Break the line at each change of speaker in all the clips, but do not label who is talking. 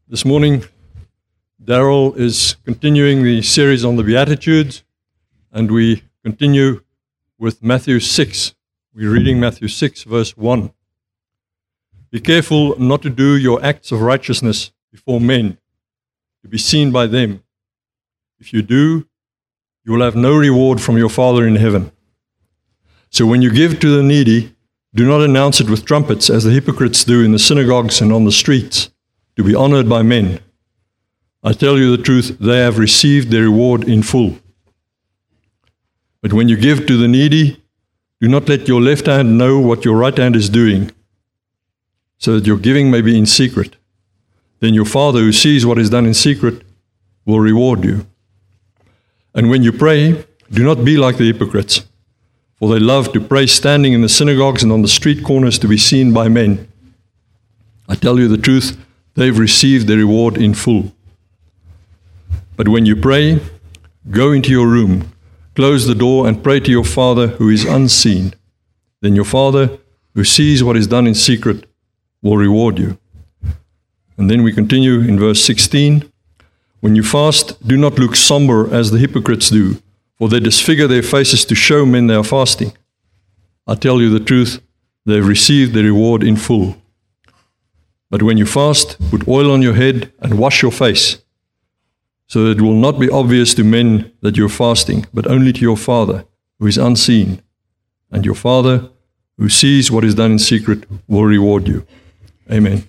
This morning, Daryl is continuing the series on the Beatitudes, and we continue with Matthew 6. We're reading Matthew 6, verse 1. Be careful not to do your acts of righteousness before men, to be seen by them. If you do, you will have no reward from your Father in heaven. So when you give to the needy, do not announce it with trumpets, as the hypocrites do in the synagogues and on the streets, to be honored by men. I tell you the truth, they have received their reward in full. But when you give to the needy, do not let your left hand know what your right hand is doing, so that your giving may be in secret. Then your Father, who sees what is done in secret, will reward you. And when you pray, do not be like the hypocrites, for they love to pray standing in the synagogues and on the street corners to be seen by men. I tell you the truth, they've received their reward in full. But when you pray, go into your room, close the door, and pray to your Father who is unseen. Then your Father, who sees what is done in secret, will reward you. And then we continue in verse 16. When you fast, do not look somber as the hypocrites do, for they disfigure their faces to show men they are fasting. I tell you the truth, they have received their reward in full. But when you fast, put oil on your head and wash your face, so that it will not be obvious to men that you are fasting, but only to your Father, who is unseen. And your Father, who sees what is done in secret, will reward you. Amen.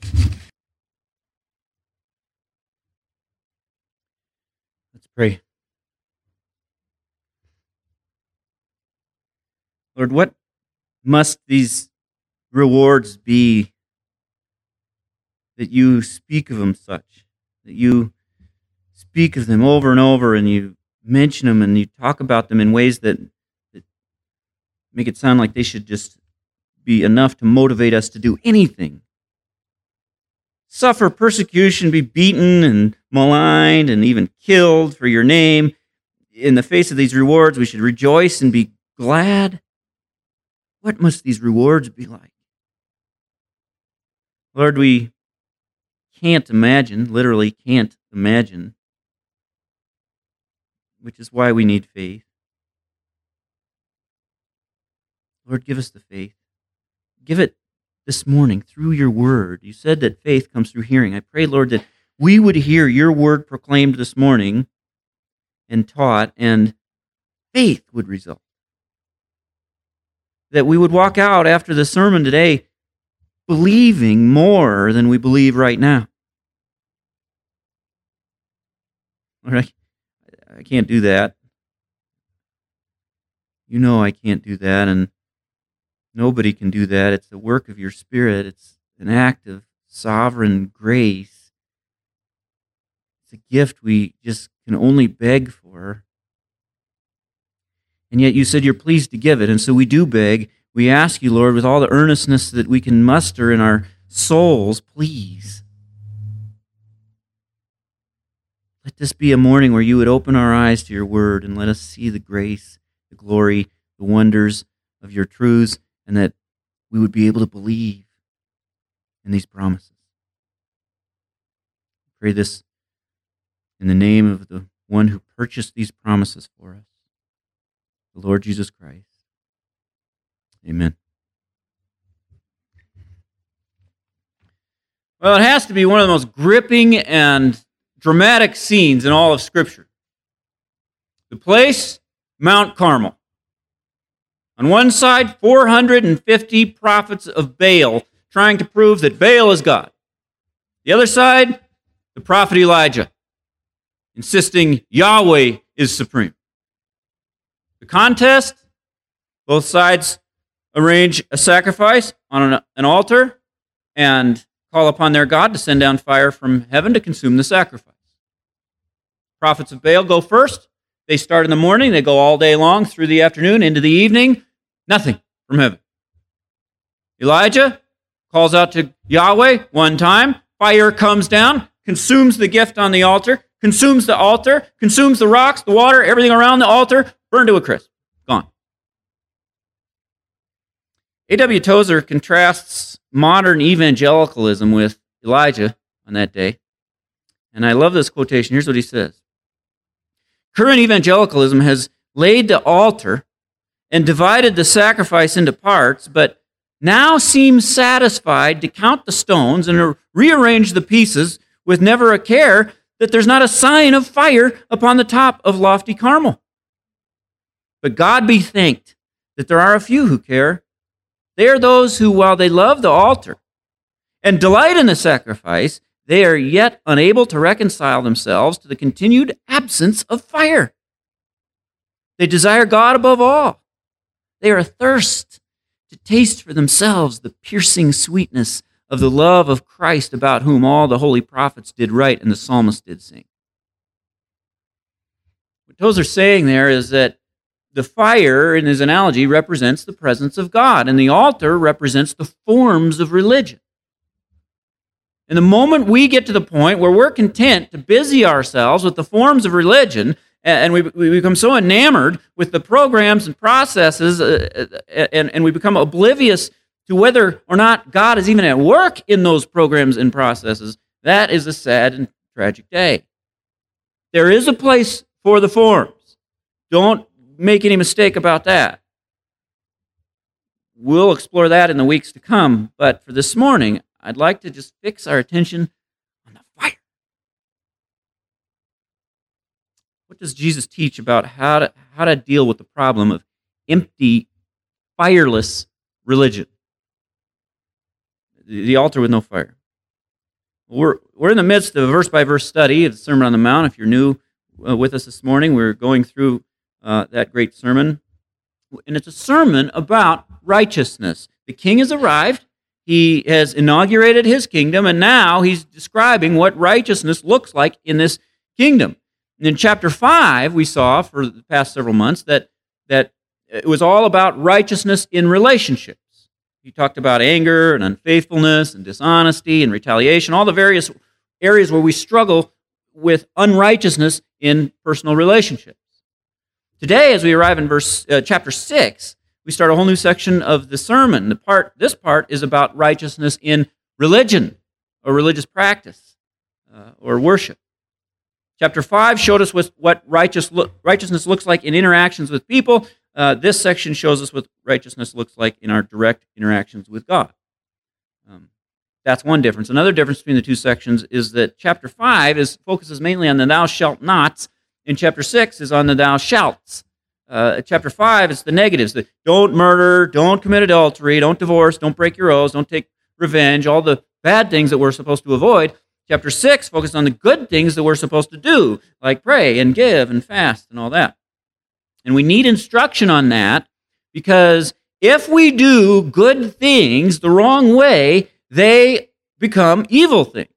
Let's pray. Lord, what must these rewards be that you speak of them such, that you speak of them over and over, and you mention them and you talk about them in ways that make it sound like they should just be enough to motivate us to do anything? Suffer persecution, be beaten and maligned and even killed for your name. In the face of these rewards, we should rejoice and be glad. What must these rewards be like? Lord, we can't imagine, literally can't imagine, which is why we need faith. Lord, give us the faith. Give it this morning through your word. You said that faith comes through hearing. I pray, Lord, that we would hear your word proclaimed this morning and taught, and faith would result. That we would walk out after the sermon today believing more than we believe right now. Lord, I can't do that. You know I can't do that, and nobody can do that. It's the work of your Spirit. It's an act of sovereign grace. It's a gift we just can only beg for. And yet you said you're pleased to give it, and so we do beg. We ask you, Lord, with all the earnestness that we can muster in our souls, please. Let this be a morning where you would open our eyes to your word and let us see the grace, the glory, the wonders of your truths, and that we would be able to believe in these promises. I pray this in the name of the one who purchased these promises for us, the Lord Jesus Christ. Amen. Well, it has to be one of the most gripping and dramatic scenes in all of Scripture. The place, Mount Carmel. On one side, 450 prophets of Baal trying to prove that Baal is God. The other side, the prophet Elijah, insisting Yahweh is supreme. The contest, both sides arrange a sacrifice on an altar and call upon their God to send down fire from heaven to consume the sacrifice. Prophets of Baal go first. They start in the morning. They go all day long through the afternoon into the evening. Nothing from heaven. Elijah calls out to Yahweh one time. Fire comes down, consumes the gift on the altar, consumes the rocks, the water, everything around the altar, burned to a crisp. Gone. A.W. Tozer contrasts modern evangelicalism with Elijah on that day. And I love this quotation. Here's what he says. Current evangelicalism has laid the altar and divided the sacrifice into parts, but now seems satisfied to count the stones and rearrange the pieces with never a care that there's not a sign of fire upon the top of lofty Carmel. But God be thanked that there are a few who care. They are those who, while they love the altar and delight in the sacrifice, they are yet unable to reconcile themselves to the continued absence of fire. They desire God above all. They are athirst to taste for themselves the piercing sweetness of the love of Christ, about whom all the holy prophets did write and the psalmist did sing. What Tozer is saying there is that the fire, in his analogy, represents the presence of God, and the altar represents the forms of religion. And the moment we get to the point where we're content to busy ourselves with the forms of religion, and we become so enamored with the programs and processes, and we become oblivious to whether or not God is even at work in those programs and processes, that is a sad and tragic day. There is a place for the forms. Don't make any mistake about that. We'll explore that in the weeks to come, but for this morning, I'd like to just fix our attention on the fire. What does Jesus teach about how to deal with the problem of empty, fireless religion? The altar with no fire. We're in the midst of a verse-by-verse study of the Sermon on the Mount. If you're new with us this morning, we're going through that great sermon. And it's a sermon about righteousness. The king has arrived. He has inaugurated his kingdom, and now he's describing what righteousness looks like in this kingdom. And in chapter 5, we saw for the past several months that it was all about righteousness in relationships. He talked about anger and unfaithfulness and dishonesty and retaliation, all the various areas where we struggle with unrighteousness in personal relationships. Today, as we arrive in chapter 6, we start a whole new section of the sermon. This part is about righteousness in religion or religious practice or worship. Chapter 5 showed us what righteousness looks like in interactions with people. This section shows us what righteousness looks like in our direct interactions with God. That's one difference. Another difference between the two sections is that chapter 5 focuses mainly on the thou shalt nots, and chapter 6 is on the thou shalts. Chapter 5 is the negatives. The don't murder, don't commit adultery, don't divorce, don't break your oaths, don't take revenge, all the bad things that we're supposed to avoid. Chapter 6 focuses on the good things that we're supposed to do, like pray and give and fast and all that. And we need instruction on that, because if we do good things the wrong way, they become evil things.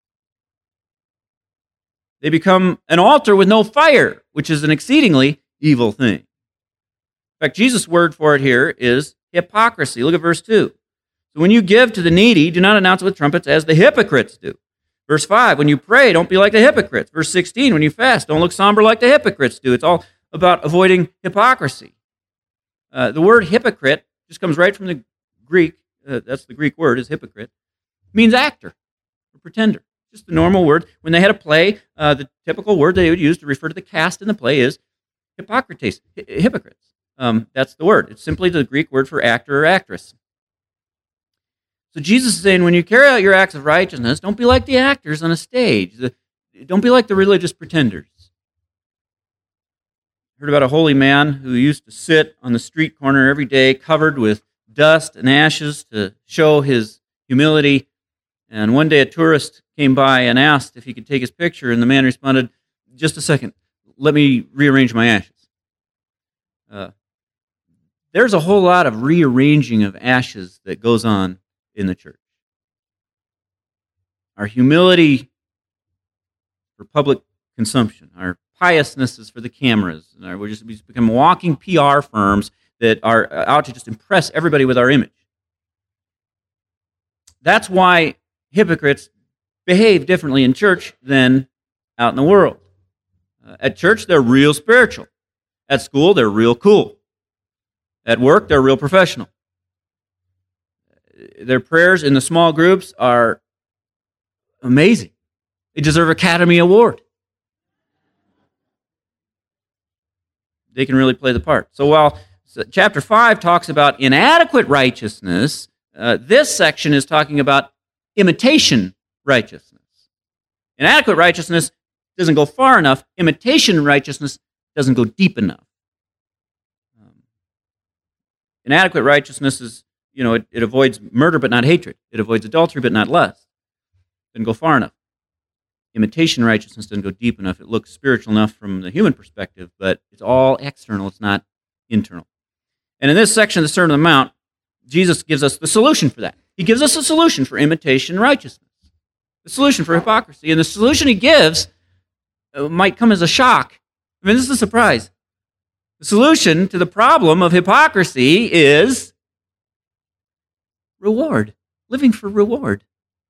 They become an altar with no fire, which is an exceedingly evil thing. In fact, Jesus' word for it here is hypocrisy. Look at verse 2. So when you give to the needy, do not announce it with trumpets as the hypocrites do. Verse 5, when you pray, don't be like the hypocrites. Verse 16, when you fast, don't look somber like the hypocrites do. It's all about avoiding hypocrisy. The word hypocrite just comes right from the Greek. That's the Greek word, is hypocrite. It means actor or pretender. Just the normal word. When they had a play, the typical word they would use to refer to the cast in the play is hypocrites, hypocrites. That's the word. It's simply the Greek word for actor or actress. So Jesus is saying, when you carry out your acts of righteousness, don't be like the actors on a stage. Don't be like the religious pretenders. I heard about a holy man who used to sit on the street corner every day covered with dust and ashes to show his humility. And one day a tourist came by and asked if he could take his picture, and the man responded, "Just a second, let me rearrange my ashes." There's a whole lot of rearranging of ashes that goes on in the church. Our humility for public consumption, our piousness is for the cameras, and we've become walking PR firms that are out to just impress everybody with our image. That's why hypocrites behave differently in church than out in the world. At church, they're real spiritual. At school, they're real cool. At work, they're real professional. Their prayers in the small groups are amazing. They deserve Academy Award. They can really play the part. So while chapter 5 talks about inadequate righteousness, this section is talking about imitation righteousness. Inadequate righteousness doesn't go far enough. Imitation righteousness doesn't go deep enough. Inadequate righteousness is, it avoids murder but not hatred. It avoids adultery but not lust. Doesn't go far enough. Imitation righteousness doesn't go deep enough. It looks spiritual enough from the human perspective, but it's all external. It's not internal. And in this section of the Sermon on the Mount, Jesus gives us the solution for that. He gives us a solution for imitation righteousness, the solution for hypocrisy. And the solution he gives might come as a shock. I mean, this is a surprise. The solution to the problem of hypocrisy is reward, living for reward.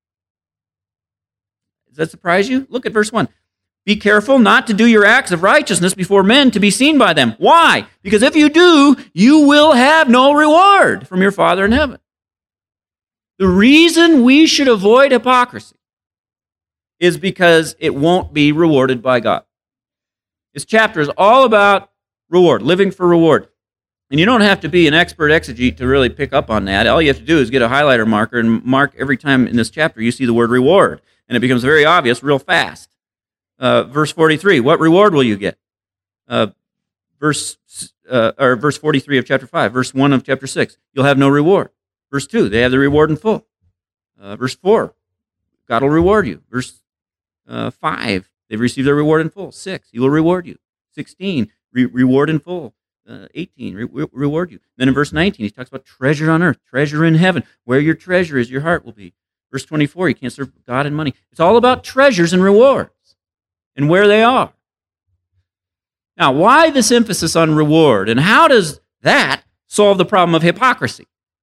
Does that surprise you? Look at verse 1. Be careful not to do your acts of righteousness before men to be seen by them. Why? Because if you do, you will have no reward from your Father in heaven. The reason we should avoid hypocrisy is because it won't be rewarded by God. This chapter is all about reward, living for reward. And you don't have to be an expert exegete to really pick up on that. All you have to do is get a highlighter marker and mark every time in this chapter you see the word reward. And it becomes very obvious real fast. Verse 43, what reward will you get? Verse 43 of chapter 5. Verse 1 of chapter 6, you'll have no reward. Verse 2, they have the reward in full. Verse 4, God will reward you. Verse 5, they've received their reward in full. 6, he will reward you. 16, reward in full. 18, reward you. Then in verse 19, he talks about treasure on earth, treasure in heaven. Where your treasure is, your heart will be. Verse 24, you can't serve God and money. It's all about treasures and rewards and where they are. Now, why this emphasis on reward, and how does that solve the problem of hypocrisy?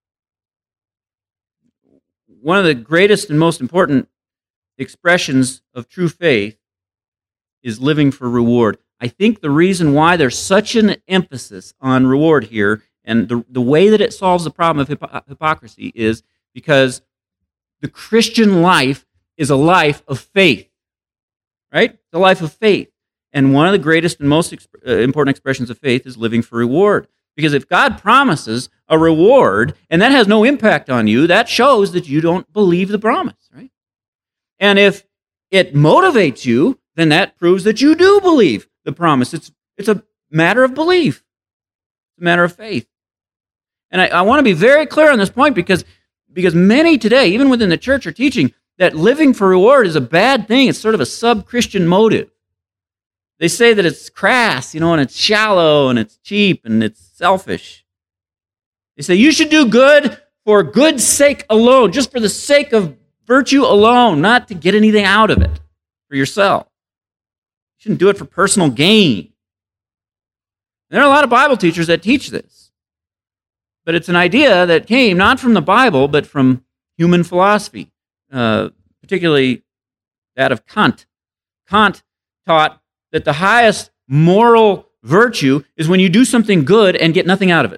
One of the greatest and most important expressions of true faith is living for reward. I think the reason why there's such an emphasis on reward here and the way that it solves the problem of hypocrisy is because the Christian life is a life of faith, right? It's a life of faith. And one of the greatest and most important expressions of faith is living for reward. Because if God promises a reward and that has no impact on you, that shows that you don't believe the promise, right? And if it motivates you, then that proves that you do believe the promise. It's a matter of belief. It's a matter of faith. And I want to be very clear on this point because many today, even within the church, are teaching that living for reward is a bad thing. It's sort of a sub-Christian motive. They say that it's crass, and it's shallow, and it's cheap, and it's selfish. They say you should do good for good's sake alone, just for the sake of virtue alone, not to get anything out of it for yourself. You shouldn't do it for personal gain. There are a lot of Bible teachers that teach this. But it's an idea that came not from the Bible, but from human philosophy, particularly that of Kant. Kant taught that the highest moral virtue is when you do something good and get nothing out of it.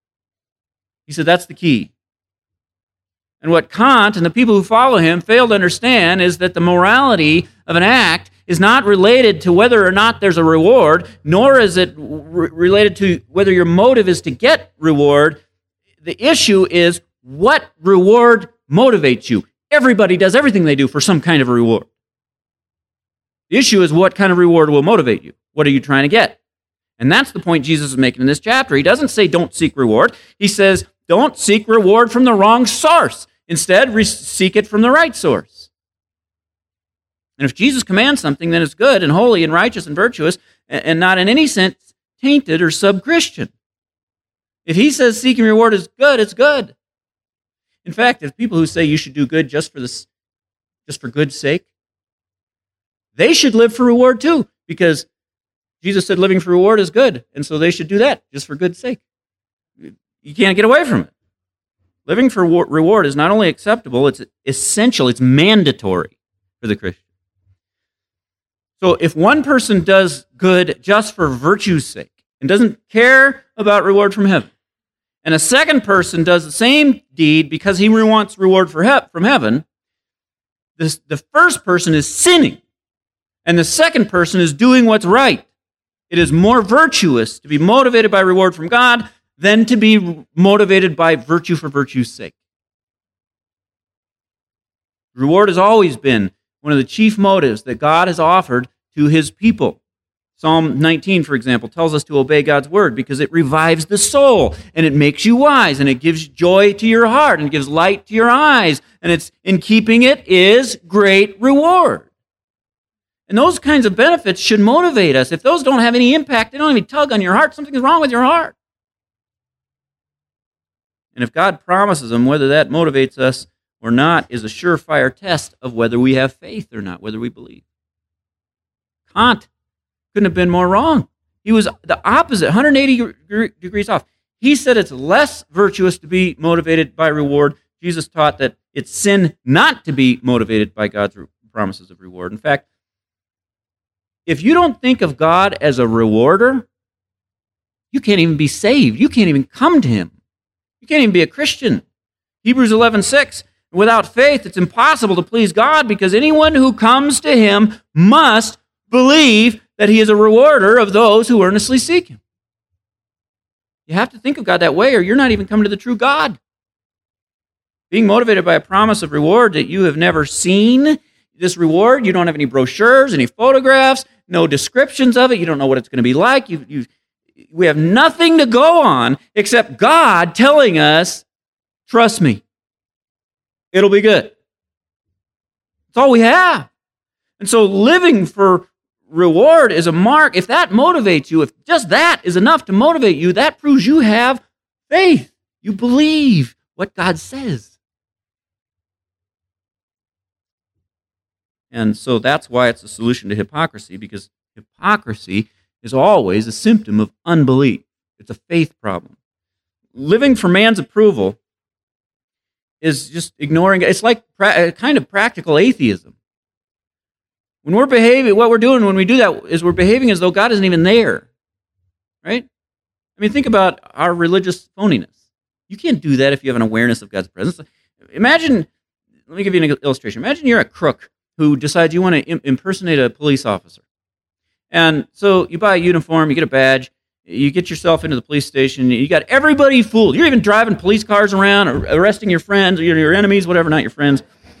He said that's the key. And what Kant and the people who follow him fail to understand is that the morality of an act is not related to whether or not there's a reward, nor is it related to whether your motive is to get reward. The issue is what reward motivates you. Everybody does everything they do for some kind of a reward. The issue is what kind of reward will motivate you. What are you trying to get? And that's the point Jesus is making in this chapter. He doesn't say don't seek reward. He says don't seek reward from the wrong source. Instead, seek it from the right source. And if Jesus commands something, then it's good and holy and righteous and virtuous and not in any sense tainted or sub-Christian. If he says seeking reward is good, it's good. In fact, if people who say you should do good just for good's sake, they should live for reward too, because Jesus said living for reward is good, and so they should do that just for good's sake. You can't get away from it. Living for reward is not only acceptable, it's essential, it's mandatory for the Christian. So if one person does good just for virtue's sake and doesn't care about reward from heaven, and a second person does the same deed because he wants reward from heaven, the first person is sinning And the second person is doing what's right. It is more virtuous to be motivated by reward from God than to be motivated by virtue for virtue's sake. Reward has always been one of the chief motives that God has offered to his people. Psalm 19, for example, tells us to obey God's word because it revives the soul and it makes you wise and it gives joy to your heart and it gives light to your eyes, and it's in keeping it is great reward. And those kinds of benefits should motivate us. If those don't have any impact, they don't even tug on your heart, something's wrong with your heart. And if God promises them, whether that motivates us or not is a surefire test of whether we have faith or not, whether we believe. Kant couldn't have been more wrong. He was the opposite, 180 degrees off. He said it's less virtuous to be motivated by reward. Jesus taught that it's sin not to be motivated by God's promises of reward. In fact, if you don't think of God as a rewarder, you can't even be saved. You can't even come to him. You can't even be a Christian. Hebrews 11:6, without faith, it's impossible to please God because anyone who comes to him must believe that he is a rewarder of those who earnestly seek him. You have to think of God that way or you're not even coming to the true God. Being motivated by a promise of reward that you have never seen, this reward, you don't have any brochures, any photographs, no descriptions of it, you don't know what it's going to be like. We have nothing to go on except God telling us, trust me, it'll be good. That's all we have. And so living for reward is a mark. If that motivates you, if just that is enough to motivate you, that proves you have faith. You believe what God says. And so that's why it's a solution to hypocrisy, because hypocrisy is always a symptom of unbelief. It's a faith problem. Living for man's approval is just ignoring it. It's like a kind of practical atheism. When we're behaving, what we're doing when we do that is we're behaving as though God isn't even there, right? I mean, think about our religious phoniness. You can't do that if you have an awareness of God's presence. Imagine, let me give you an illustration. Imagine you're a crook who decides you want to impersonate a police officer. And so you buy a uniform, you get a badge, you get yourself into the police station, you got everybody fooled. You're even driving police cars around, or arresting your friends, or your enemies, whatever, not your friends.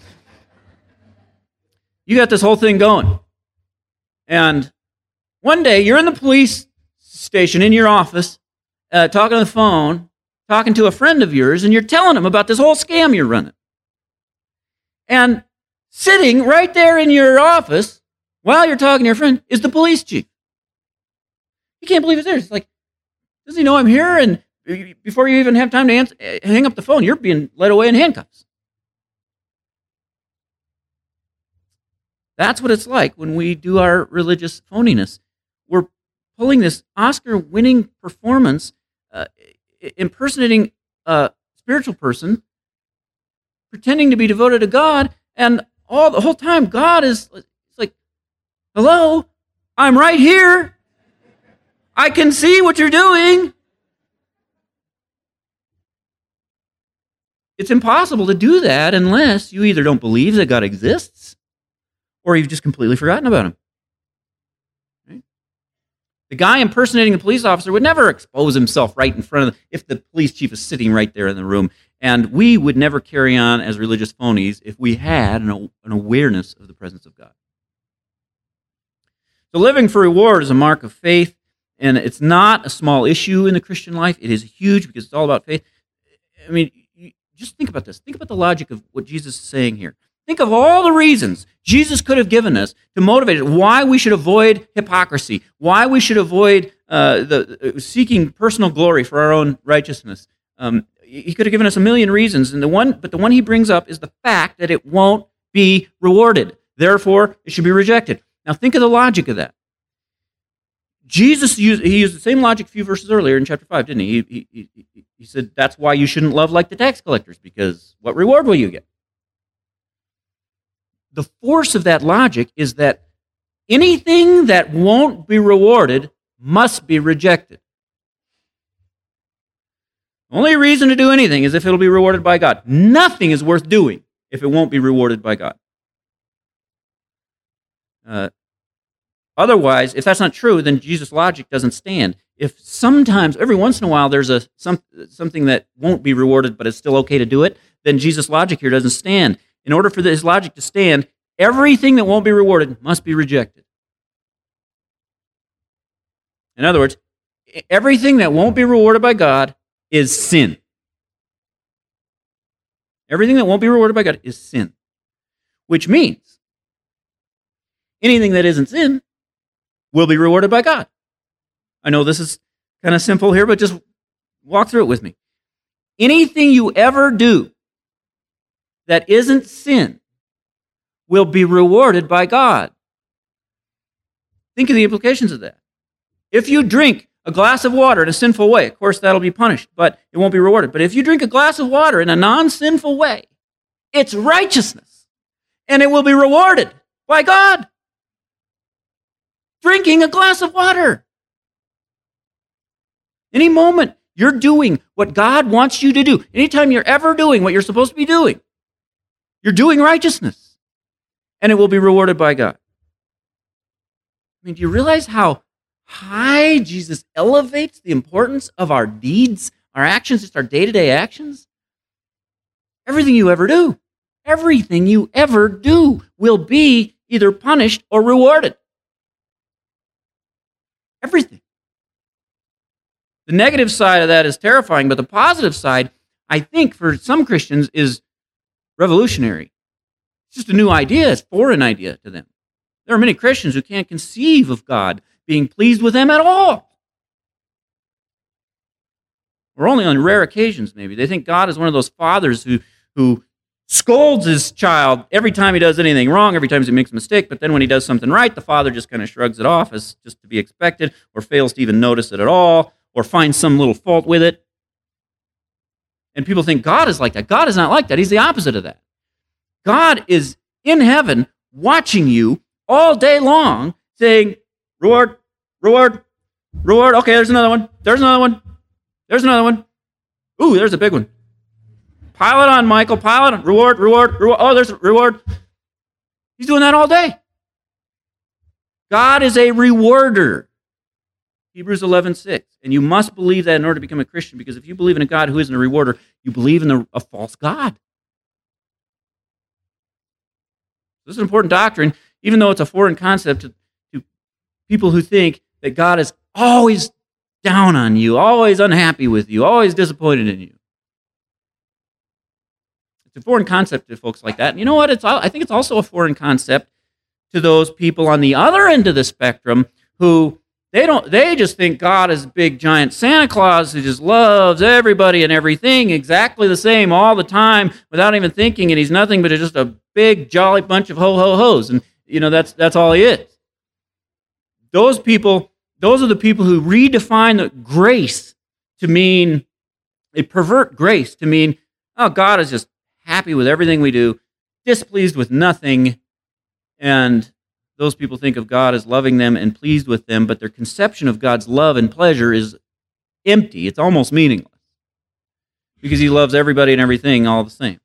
You got this whole thing going. And one day, you're in the police station in your office, talking on the phone, talking to a friend of yours, and you're telling them about this whole scam you're running. And sitting right there in your office, while you're talking to your friend, is the police chief. You can't believe it's there. It's like, does he know I'm here? And before you even have time to hang up the phone, you're being led away in handcuffs. That's what it's like when we do our religious phoniness. We're pulling this Oscar-winning performance, impersonating a spiritual person, pretending to be devoted to God, and the whole time God is like, hello, I'm right here. I can see what you're doing. It's impossible to do that unless you either don't believe that God exists or you've just completely forgotten about him. Right? The guy impersonating the police officer would never expose himself right in front of if the police chief is sitting right there in the room. And we would never carry on as religious phonies if we had an awareness of the presence of God. So living for reward is a mark of faith, and it's not a small issue in the Christian life. It is huge because it's all about faith. I mean, just think about this. Think about the logic of what Jesus is saying here. Think of all the reasons Jesus could have given us to motivate us, why we should avoid hypocrisy, why we should avoid seeking personal glory for our own righteousness. He could have given us a million reasons, but the one he brings up is the fact that it won't be rewarded. Therefore, it should be rejected. Now, think of the logic of that. Jesus used the same logic a few verses earlier in chapter 5, didn't he? He said, that's why you shouldn't love like the tax collectors, because what reward will you get? The force of that logic is that anything that won't be rewarded must be rejected. The only reason to do anything is if it'll be rewarded by God. Nothing is worth doing if it won't be rewarded by God. Otherwise, if that's not true, then Jesus' logic doesn't stand. If sometimes, every once in a while, there's something that won't be rewarded, but it's still okay to do it, then Jesus' logic here doesn't stand. In order for his logic to stand, everything that won't be rewarded must be rejected. In other words, everything that won't be rewarded by God is sin. Everything that won't be rewarded by God is sin. Which means anything that isn't sin will be rewarded by God. I know this is kind of simple here, but just walk through it with me. Anything you ever do that isn't sin will be rewarded by God. Think of the implications of that. If you drink a glass of water in a sinful way, of course that'll be punished, but it won't be rewarded. But if you drink a glass of water in a non-sinful way, it's righteousness, and it will be rewarded by God. Drinking a glass of water. Any moment you're doing what God wants you to do, anytime you're ever doing what you're supposed to be doing, you're doing righteousness, and it will be rewarded by God. I mean, do you realize how high Jesus elevates the importance of our deeds, our actions, just our day-to-day actions? Everything you ever do will be either punished or rewarded. Everything. The negative side of that is terrifying, but the positive side, I think, for some Christians is revolutionary. It's just a new idea. It's a foreign idea to them. There are many Christians who can't conceive of God being pleased with them at all. Or only on rare occasions, maybe. They think God is one of those fathers who scolds his child every time he does anything wrong, every time he makes a mistake, but then when he does something right, the father just kind of shrugs it off as just to be expected, or fails to even notice it at all, or finds some little fault with it. And people think God is like that. God is not like that. He's the opposite of that. God is in heaven watching you all day long saying, reward, reward, reward. Okay, there's another one. There's another one. There's another one. Ooh, there's a big one. Pile it on, Michael. Pile it on. Reward, reward, reward. Oh, there's a reward. He's doing that all day. God is a rewarder. Hebrews 11:6. And you must believe that in order to become a Christian, because if you believe in a God who isn't a rewarder, you believe in a false God. This is an important doctrine, even though it's a foreign concept to people who think that God is always down on you, always unhappy with you, always disappointed in you. It's a foreign concept to folks like that. And you know what? I think it's also a foreign concept to those people on the other end of the spectrum who they just think God is a big giant Santa Claus who just loves everybody and everything exactly the same all the time without even thinking, and he's nothing but just a big jolly bunch of ho-ho-hos, and that's all he is. Those are the people who redefine the grace to mean, they pervert grace to mean, oh, God is just happy with everything we do, displeased with nothing, and those people think of God as loving them and pleased with them, but their conception of God's love and pleasure is empty. It's almost meaningless because he loves everybody and everything all the same.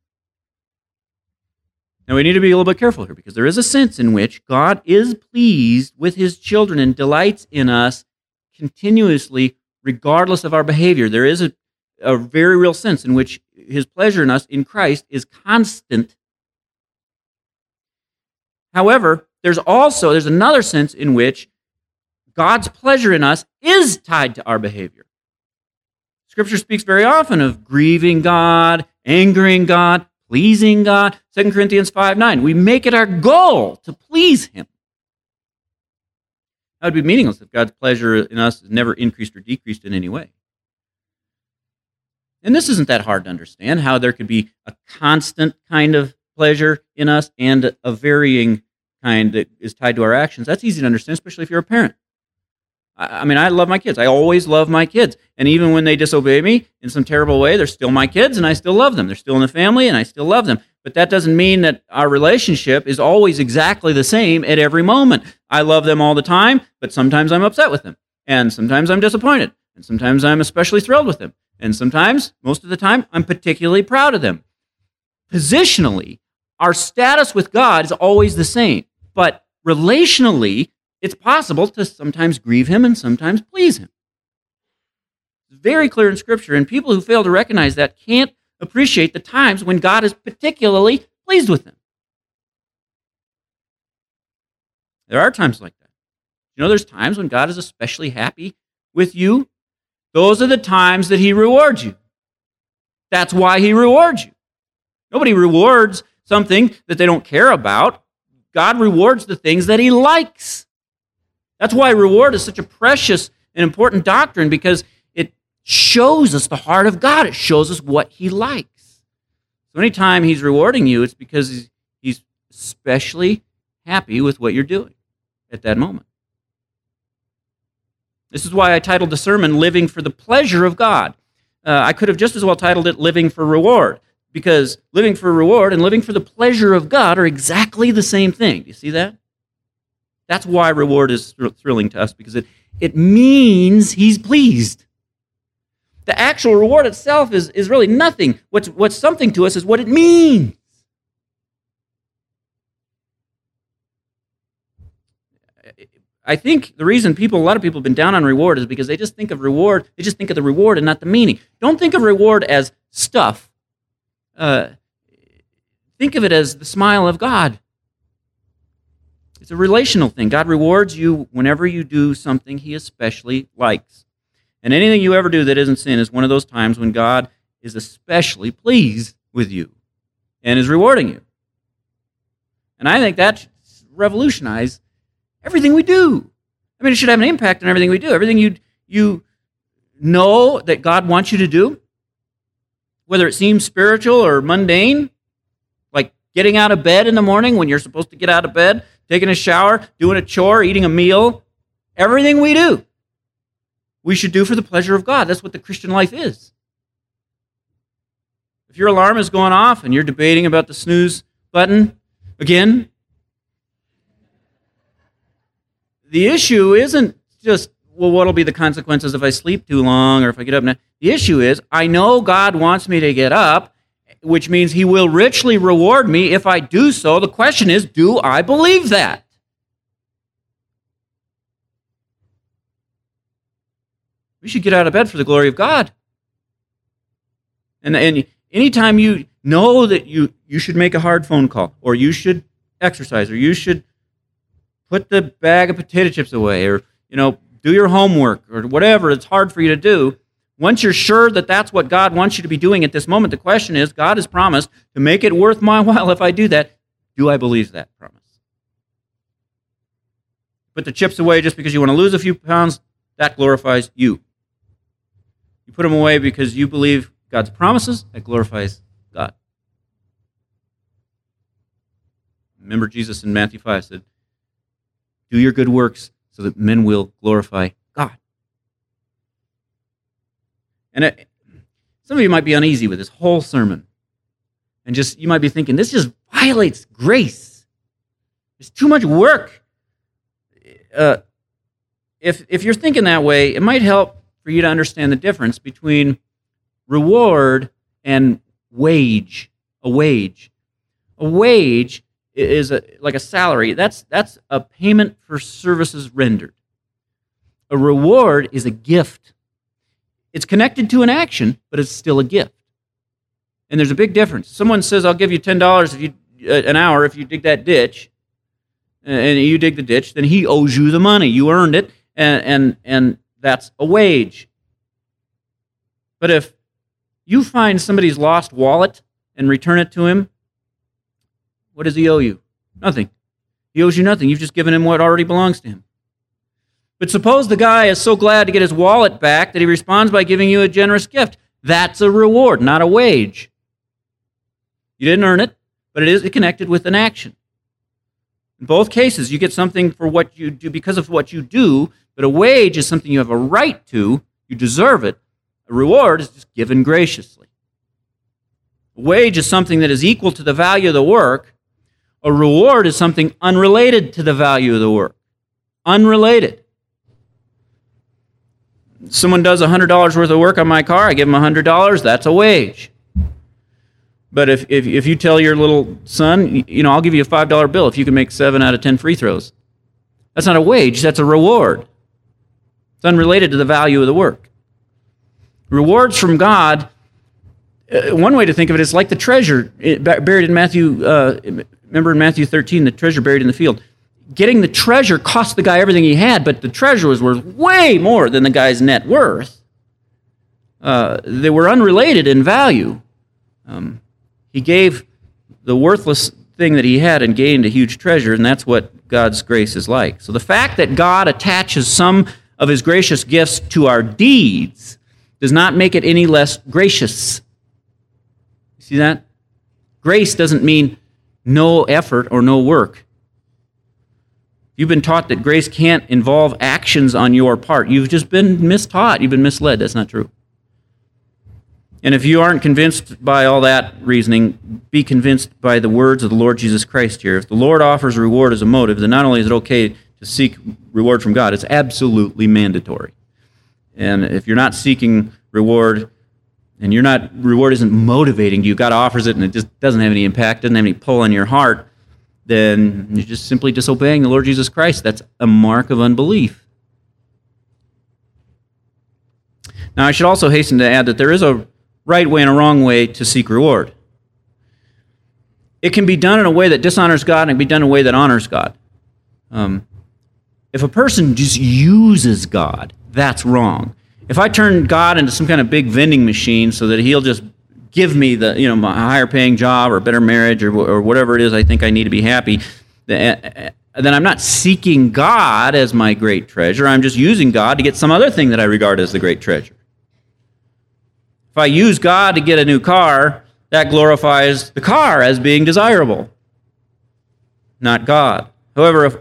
Now, we need to be a little bit careful here because there is a sense in which God is pleased with his children and delights in us continuously, regardless of our behavior. There is a very real sense in which his pleasure in us in Christ is constant. However, there's another sense in which God's pleasure in us is tied to our behavior. Scripture speaks very often of grieving God, angering God, pleasing God. 2 Corinthians 5:9. We make it our goal to please him. That would be meaningless if God's pleasure in us is never increased or decreased in any way. And this isn't that hard to understand, how there could be a constant kind of pleasure in us and a varying kind that is tied to our actions. That's easy to understand, especially if you're a parent. I mean, I love my kids. I always love my kids. And even when they disobey me in some terrible way, they're still my kids and I still love them. They're still in the family and I still love them. But that doesn't mean that our relationship is always exactly the same at every moment. I love them all the time, but sometimes I'm upset with them. And sometimes I'm disappointed. And sometimes I'm especially thrilled with them. And sometimes, most of the time, I'm particularly proud of them. Positionally, our status with God is always the same. But relationally, it's possible to sometimes grieve him and sometimes please him. It's very clear in Scripture, and people who fail to recognize that can't appreciate the times when God is particularly pleased with them. There are times like that. You know, there's times when God is especially happy with you. Those are the times that he rewards you. That's why he rewards you. Nobody rewards something that they don't care about. God rewards the things that he likes. That's why reward is such a precious and important doctrine, because it shows us the heart of God. It shows us what he likes. So anytime he's rewarding you, it's because he's especially happy with what you're doing at that moment. This is why I titled the sermon, Living for the Pleasure of God. I could have just as well titled it Living for Reward, because living for reward and living for the pleasure of God are exactly the same thing. Do you see that? That's why reward is thrilling to us, because it means he's pleased. The actual reward itself is really nothing. What's something to us is what it means. I think the reason a lot of people have been down on reward is because they just think of reward, they just think of the reward and not the meaning. Don't think of reward as stuff. Think of it as the smile of God. It's a relational thing. God rewards you whenever you do something he especially likes. And anything you ever do that isn't sin is one of those times when God is especially pleased with you and is rewarding you. And I think that should revolutionize everything we do. I mean, it should have an impact on everything we do. Everything you know that God wants you to do, whether it seems spiritual or mundane, like getting out of bed in the morning when you're supposed to get out of bed, taking a shower, doing a chore, eating a meal, everything we do, we should do for the pleasure of God. That's what the Christian life is. If your alarm is going off and you're debating about the snooze button again, the issue isn't just, well, what'll be the consequences if I sleep too long or if I get up now? The issue is, I know God wants me to get up, which means he will richly reward me if I do so. The question is, do I believe that? We should get out of bed for the glory of God. And anytime you know that you should make a hard phone call, or you should exercise, or you should put the bag of potato chips away, or do your homework, or whatever it's hard for you to do, once you're sure that that's what God wants you to be doing at this moment, the question is, God has promised to make it worth my while if I do that. Do I believe that promise? Put the chips away just because you want to lose a few pounds, that glorifies you. You put them away because you believe God's promises, that glorifies God. Remember Jesus in Matthew 5 said, do your good works so that men will glorify God. And some of you might be uneasy with this whole sermon. And you might be thinking, this just violates grace. It's too much work. If you're thinking that way, it might help for you to understand the difference between reward and wage. A wage. A wage is like a salary. That's a payment for services rendered. A reward is a gift. It's connected to an action, but it's still a gift. And there's a big difference. Someone says, I'll give you $10 an hour if you dig that ditch, and you dig the ditch, then he owes you the money. You earned it, and that's a wage. But if you find somebody's lost wallet and return it to him, what does he owe you? Nothing. He owes you nothing. You've just given him what already belongs to him. But suppose the guy is so glad to get his wallet back that he responds by giving you a generous gift. That's a reward, not a wage. You didn't earn it, but it is connected with an action. In both cases, you get something for what you do because of what you do, but a wage is something you have a right to. You deserve it. A reward is just given graciously. A wage is something that is equal to the value of the work. A reward is something unrelated to the value of the work. Unrelated. Someone does $100 worth of work on my car, I give them $100, that's a wage. But if you tell your little son, I'll give you a $5 bill if you can make 7 out of 10 free throws, That's not a wage, that's a reward. It's unrelated to the value of the work. Rewards from God, one way to think of it is like the treasure buried in Matthew, remember in Matthew 13, the treasure buried in the field. Getting the treasure cost the guy everything he had, but the treasure was worth way more than the guy's net worth. They were unrelated in value. He gave the worthless thing that he had and gained a huge treasure, and that's what God's grace is like. So the fact that God attaches some of his gracious gifts to our deeds does not make it any less gracious. You see that? Grace doesn't mean no effort or no work. You've been taught that grace can't involve actions on your part. You've just been mistaught. You've been misled. That's not true. And if you aren't convinced by all that reasoning, be convinced by the words of the Lord Jesus Christ here. If the Lord offers reward as a motive, then not only is it okay to seek reward from God, it's absolutely mandatory. And if you're not seeking reward, and reward isn't motivating you, God offers it and it just doesn't have any impact, doesn't have any pull on your heart, then you're just simply disobeying the Lord Jesus Christ. That's a mark of unbelief. Now, I should also hasten to add that there is a right way and a wrong way to seek reward. It can be done in a way that dishonors God, and it can be done in a way that honors God. If a person just uses God, that's wrong. If I turn God into some kind of big vending machine so that he'll just give me my higher paying job or better marriage or whatever it is I think I need to be happy, then I'm not seeking God as my great treasure. I'm just using God to get some other thing that I regard as the great treasure. If I use God to get a new car, that glorifies the car as being desirable, not God. However, if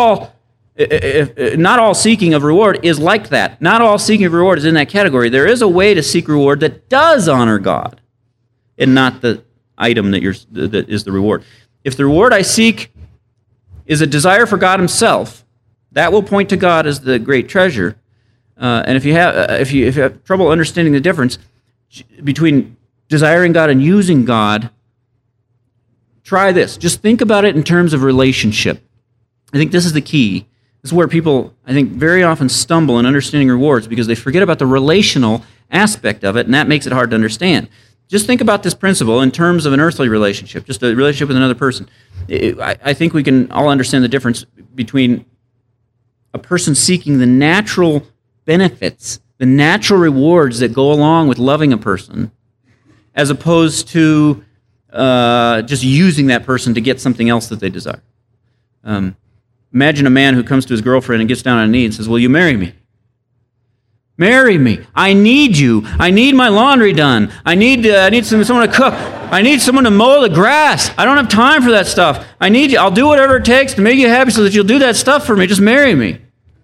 not all seeking of reward is like that, not all seeking of reward is in that category, there is a way to seek reward that does honor God and not the item that is the reward. If the reward I seek is a desire for God himself, that will point to God as the great treasure. And if you have trouble understanding the difference between desiring God and using God, try this. Just think about it in terms of relationship. I think this is the key. This is where people, I think, very often stumble in understanding rewards because they forget about the relational aspect of it, and that makes it hard to understand. Just think about this principle in terms of an earthly relationship, just a relationship with another person. I think we can all understand the difference between a person seeking the natural benefits, the natural rewards that go along with loving a person, as opposed to just using that person to get something else that they desire. Imagine a man who comes to his girlfriend and gets down on a knee and says, "Will you marry me? Marry me. I need you. I need my laundry done. I need someone to cook. I need someone to mow the grass. I don't have time for that stuff. I need you. I'll do whatever it takes to make you happy so that you'll do that stuff for me. Just marry me."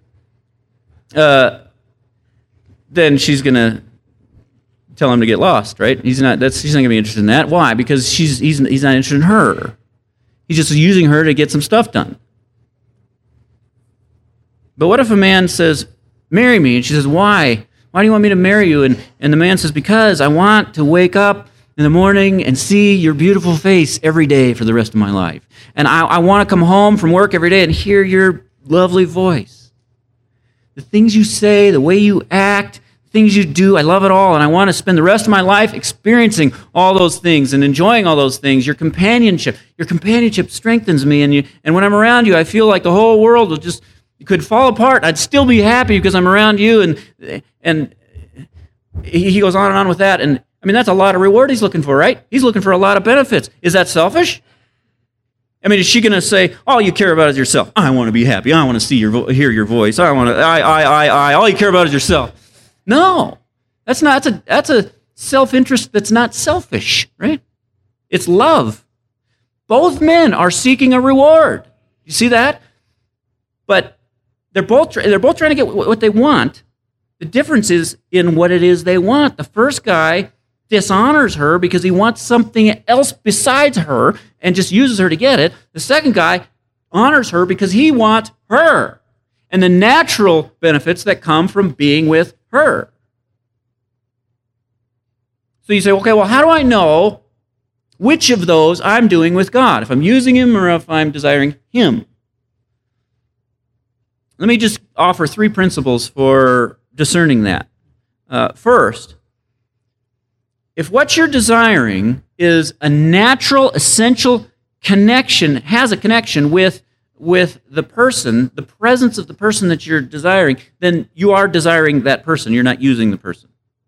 Then she's going to tell him to get lost, right? She's not going to be interested in that. Why? Because he's not interested in her. He's just using her to get some stuff done. But what if a man says, "Marry me," and she says, "Why? Why do you want me to marry you?" And the man says, "Because I want to wake up in the morning and see your beautiful face every day for the rest of my life. And I want to come home from work every day and hear your lovely voice. The things you say, the way you act, things you do, I love it all, and I want to spend the rest of my life experiencing all those things and enjoying all those things. Your companionship strengthens me, and when I'm around you, I feel like the whole world will just could fall apart. I'd still be happy because I'm around you." And he goes on and on with that. And I mean, that's a lot of reward he's looking for, right? He's looking for a lot of benefits. Is that selfish? I mean, is she going to say, "All you care about is yourself. I want to be happy. I want to hear your voice. All you care about is yourself." No, that's a self-interest that's not selfish, right? It's love. Both men are seeking a reward. You see that? But they're both trying to get what they want. The difference is in what it is they want. The first guy dishonors her because he wants something else besides her and just uses her to get it. The second guy honors her because he wants her and the natural benefits that come from being with her. So you say, okay, well, how do I know which of those I'm doing with God? If I'm using him or if I'm desiring him? Let me just offer 3 principles for discerning that. First, if what you're desiring is a natural, essential connection, has a connection with the person, the presence of the person that you're desiring, then you are desiring that person. You're not using the person.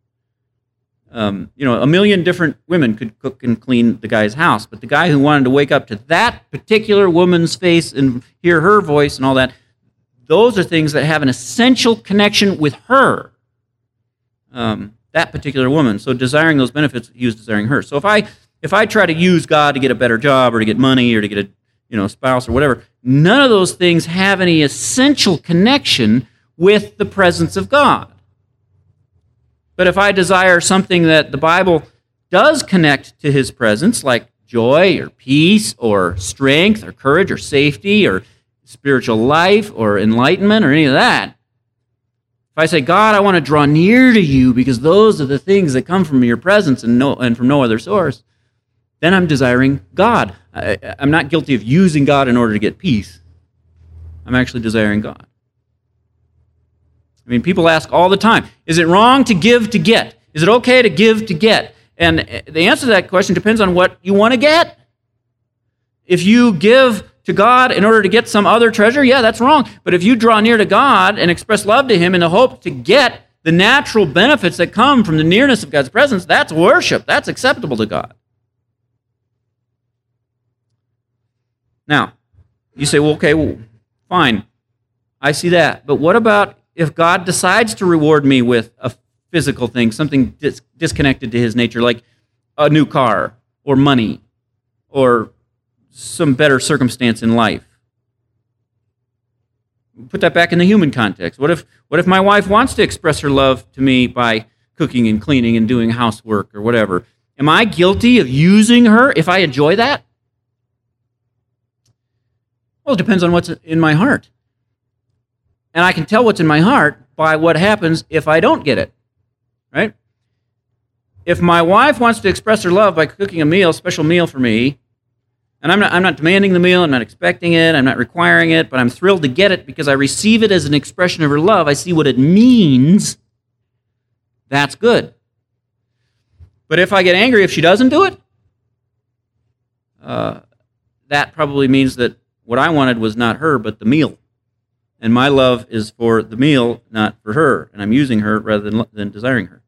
A million different women could cook and clean the guy's house, but the guy who wanted to wake up to that particular woman's face and hear her voice and all that, those are things that have an essential connection with her, that particular woman. So desiring those benefits, he was desiring her. So if I try to use God to get a better job or to get money or to get a spouse or whatever, none of those things have any essential connection with the presence of God. But if I desire something that the Bible does connect to his presence, like joy or peace or strength or courage or safety or spiritual life or enlightenment or any of that, if I say, God, I want to draw near to you because those are the things that come from your presence and from no other source, then I'm desiring God. I'm not guilty of using God in order to get peace. I'm actually desiring God. I mean, people ask all the time, is it wrong to give to get? Is it okay to give to get? And the answer to that question depends on what you want to get. If you give to God in order to get some other treasure, yeah, that's wrong. But if you draw near to God and express love to him in the hope to get the natural benefits that come from the nearness of God's presence, that's worship. That's acceptable to God. Now, you say, well, fine. I see that. But what about if God decides to reward me with a physical thing, something disconnected to his nature, like a new car or money or some better circumstance in life? Put that back in the human context. What if my wife wants to express her love to me by cooking and cleaning and doing housework or whatever? Am I guilty of using her if I enjoy that? Well, it depends on what's in my heart. And I can tell what's in my heart by what happens if I don't get it, right? If my wife wants to express her love by cooking a special meal for me, and I'm not demanding the meal, I'm not expecting it, I'm not requiring it, but I'm thrilled to get it because I receive it as an expression of her love, I see what it means, that's good. But if I get angry if she doesn't do it, that probably means that what I wanted was not her, but the meal. And my love is for the meal, not for her. And I'm using her rather than desiring her.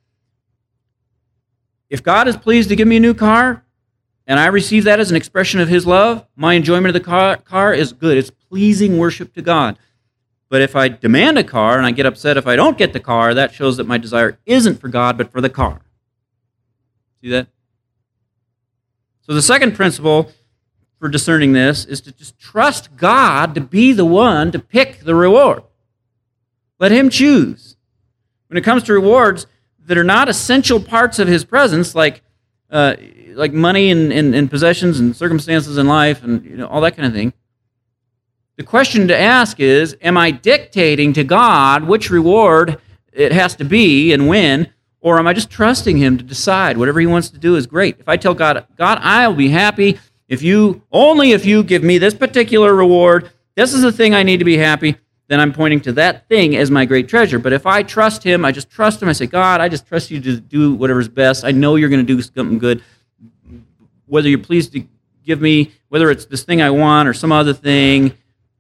If God is pleased to give me a new car, and I receive that as an expression of his love, my enjoyment of the car is good. It's pleasing worship to God. But if I demand a car and I get upset if I don't get the car, that shows that my desire isn't for God, but for the car. See that? So the second principle for discerning this is to just trust God to be the one to pick the reward. Let him choose. When it comes to rewards that are not essential parts of his presence, like money and possessions and circumstances in life and all that kind of thing, the question to ask is, am I dictating to God which reward it has to be and when, or am I just trusting him to decide whatever he wants to do is great? If I tell God, I'll be happy if you give me this particular reward, this is the thing I need to be happy, then I'm pointing to that thing as my great treasure. But if I trust him, I just trust him. I say, God, I just trust you to do whatever's best. I know you're going to do something good. Whether you're pleased to give me, whether it's this thing I want or some other thing,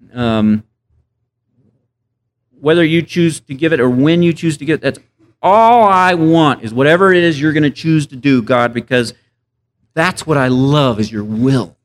whether you choose to give it or when you choose to give it, that's all I want is whatever it is you're going to choose to do, God, because that's what I love is your will.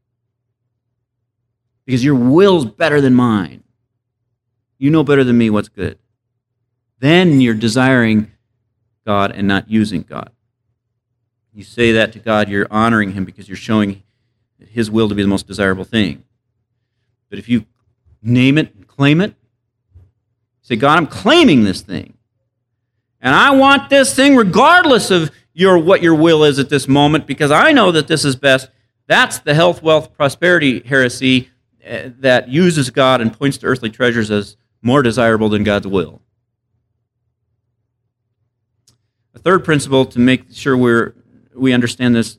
Because your will's better than mine. You know better than me what's good. Then you're desiring God and not using God. You say that to God, you're honoring him because you're showing his will to be the most desirable thing. But if you name it and claim it, say, God, I'm claiming this thing. And I want this thing regardless of what your will is at this moment, because I know that this is best. That's the health, wealth, prosperity heresy that uses God and points to earthly treasures as more desirable than God's will. A third principle to make sure we understand this,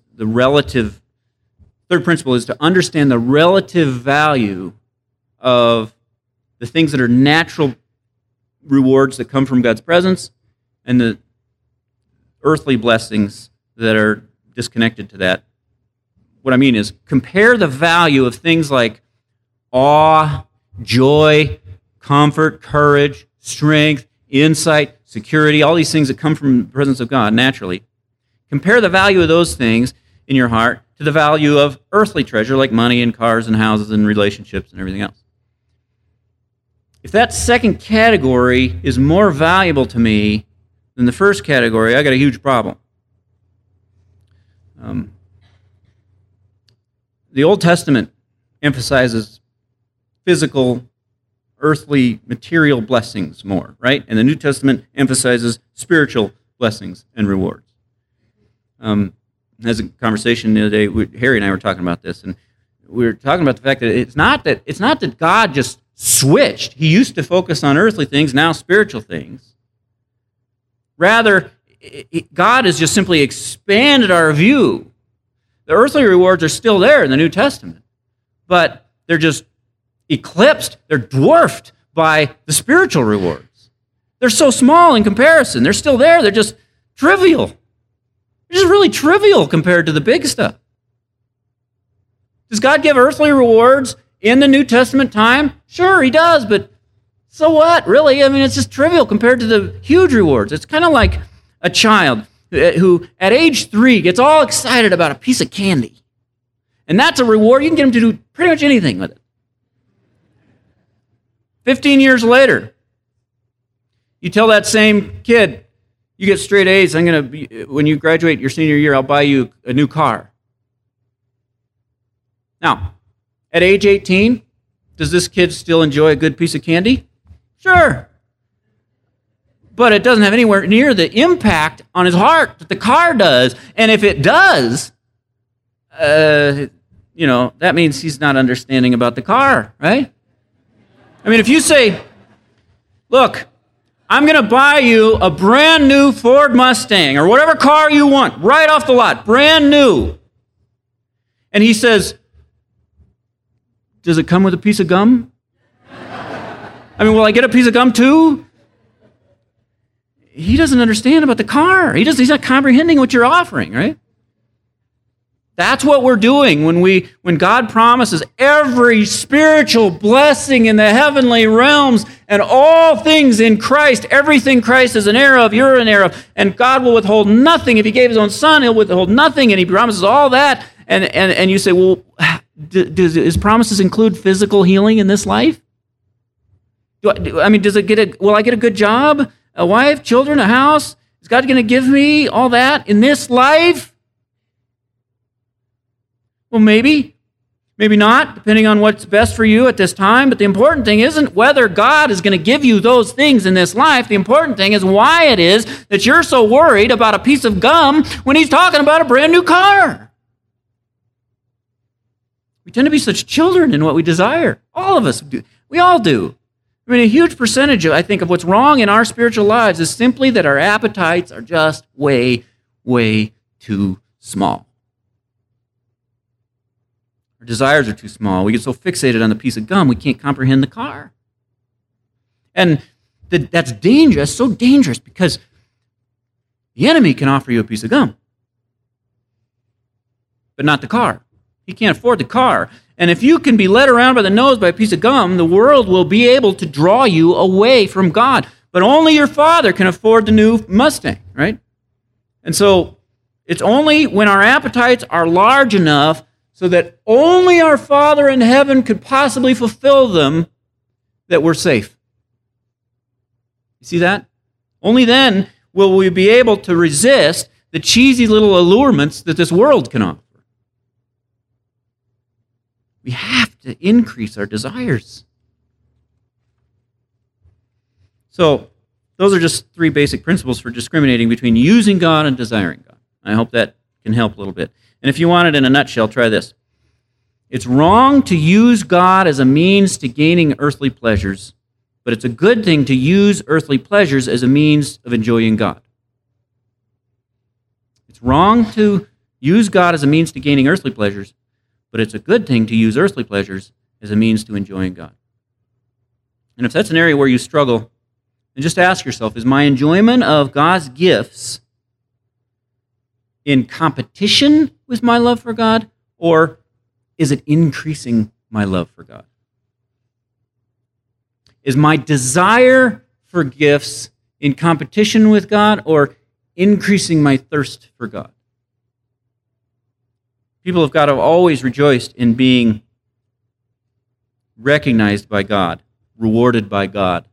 third principle is to understand the relative value of the things that are natural rewards that come from God's presence, and the earthly blessings that are disconnected to that. What I mean is, compare the value of things like awe, joy, comfort, courage, strength, insight, security, all these things that come from the presence of God naturally. Compare the value of those things in your heart to the value of earthly treasure like money and cars and houses and relationships and everything else. If that second category is more valuable to me than the first category, I got a huge problem. The Old Testament emphasizes physical, earthly, material blessings more, right? And the New Testament emphasizes spiritual blessings and rewards. As a conversation the other day, Harry and I were talking about this, and we were talking about the fact that it's not that God just switched. He used to focus on earthly things, now spiritual things. Rather, God has just simply expanded our view. The earthly rewards are still there in the New Testament, but they're just eclipsed, they're dwarfed by the spiritual rewards. They're so small in comparison. They're still there, they're just trivial. They're just really trivial compared to the big stuff. Does God give earthly rewards in the New Testament time? Sure, he does, but so what, really? I mean, it's just trivial compared to the huge rewards. It's kind of like a child who, at age 3, gets all excited about a piece of candy. And that's a reward. You can get him to do pretty much anything with it. 15 years later, you tell that same kid, you get straight A's, when you graduate your senior year, I'll buy you a new car. Now, at age 18, does this kid still enjoy a good piece of candy? Sure. But it doesn't have anywhere near the impact on his heart that the car does. And if it does, that means he's not understanding about the car, right? I mean, if you say, look, I'm going to buy you a brand new Ford Mustang or whatever car you want, right off the lot, brand new. And he says, does it come with a piece of gum? I mean, will I get a piece of gum too? He doesn't understand about the car. He's not comprehending what you're offering, right? That's what we're doing when God promises every spiritual blessing in the heavenly realms and all things in Christ. Everything Christ is an heir of, you're an heir of, and God will withhold nothing. If he gave his own son, he'll withhold nothing, and he promises all that. And you say, well, does his promises include physical healing in this life? Will I get a good job, a wife, children, a house? Is God going to give me all that in this life? Well, maybe not, depending on what's best for you at this time. But the important thing isn't whether God is going to give you those things in this life. The important thing is why it is that you're so worried about a piece of gum when he's talking about a brand new car. We tend to be such children in what we desire. All of us do. We all do. I mean, a huge percentage, I think, of what's wrong in our spiritual lives is simply that our appetites are just way, way too small. Our desires are too small. We get so fixated on the piece of gum, we can't comprehend the car. And that's dangerous, so dangerous, because the enemy can offer you a piece of gum, but not the car. He can't afford the car. And if you can be led around by the nose by a piece of gum, the world will be able to draw you away from God. But only your Father can afford the new Mustang, right? And so it's only when our appetites are large enough so that only our Father in heaven could possibly fulfill them that we're safe. You see that? Only then will we be able to resist the cheesy little allurements that this world can offer. We have to increase our desires. So, those are just 3 basic principles for discriminating between using God and desiring God. I hope that can help a little bit. And if you want it in a nutshell, try this. It's wrong to use God as a means to gaining earthly pleasures, but it's a good thing to use earthly pleasures as a means of enjoying God. It's wrong to use God as a means to gaining earthly pleasures, but it's a good thing to use earthly pleasures as a means to enjoying God. And if that's an area where you struggle, then just ask yourself, is my enjoyment of God's gifts in competition with my love for God, or is it increasing my love for God? Is my desire for gifts in competition with God or increasing my thirst for God? People of God have always rejoiced in being recognized by God, rewarded by God.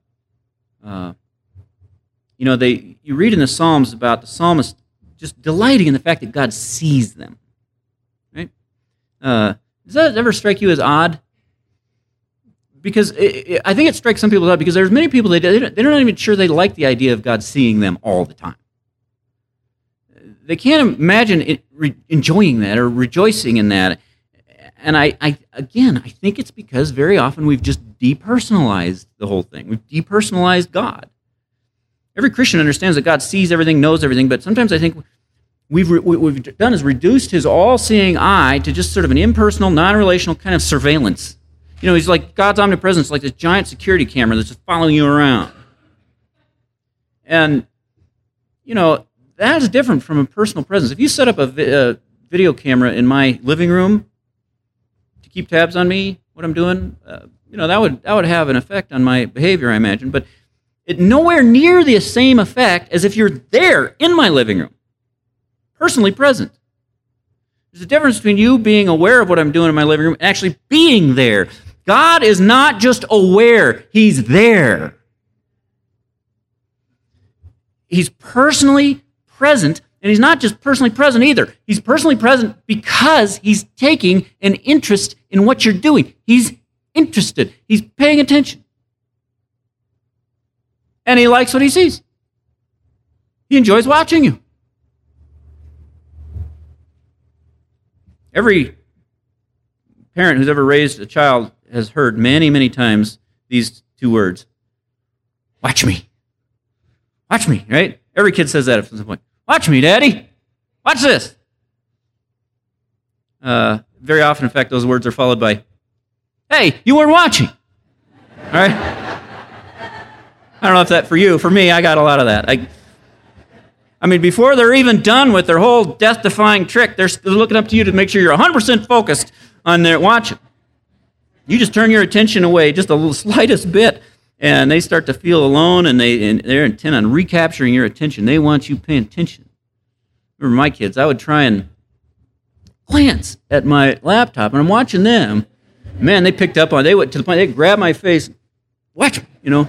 You read in the Psalms about the psalmist just delighting in the fact that God sees them. Right? Does that ever strike you as odd? Because I think it strikes some people as odd because there's many people they're not even sure they like the idea of God seeing them all the time. They can't imagine enjoying that or rejoicing in that. And I think it's because very often we've just depersonalized the whole thing. We've depersonalized God. Every Christian understands that God sees everything, knows everything, but sometimes I think what we've done is reduced his all-seeing eye to just sort of an impersonal, non-relational kind of surveillance. He's like God's omnipresence, like this giant security camera that's just following you around. And, that is different from a personal presence. If you set up a video camera in my living room to keep tabs on me, what I'm doing, that would have an effect on my behavior, I imagine. But it nowhere near the same effect as if you're there in my living room, personally present. There's a difference between you being aware of what I'm doing in my living room and actually being there. God is not just aware, he's there. He's personally present, and he's not just personally present either. He's personally present because he's taking an interest in what you're doing. He's interested. He's paying attention. And he likes what he sees. He enjoys watching you. Every parent who's ever raised a child has heard many, many times these two words. Watch me. Watch me, right? Every kid says that at some point. Watch me, Daddy. Watch this. Very often, in fact, those words are followed by, hey, you weren't watching. All right? I don't know if that's for you. For me, I got a lot of that. I mean, before they're even done with their whole death-defying trick, they're looking up to you to make sure you're 100% focused on their watching. You just turn your attention away just a little slightest bit, and they start to feel alone, and they're intent on recapturing your attention. They want you paying attention. Remember my kids, I would try and glance at my laptop, and I'm watching them. Man, they picked up on it. They went to the point, they'd grab my face, watch me,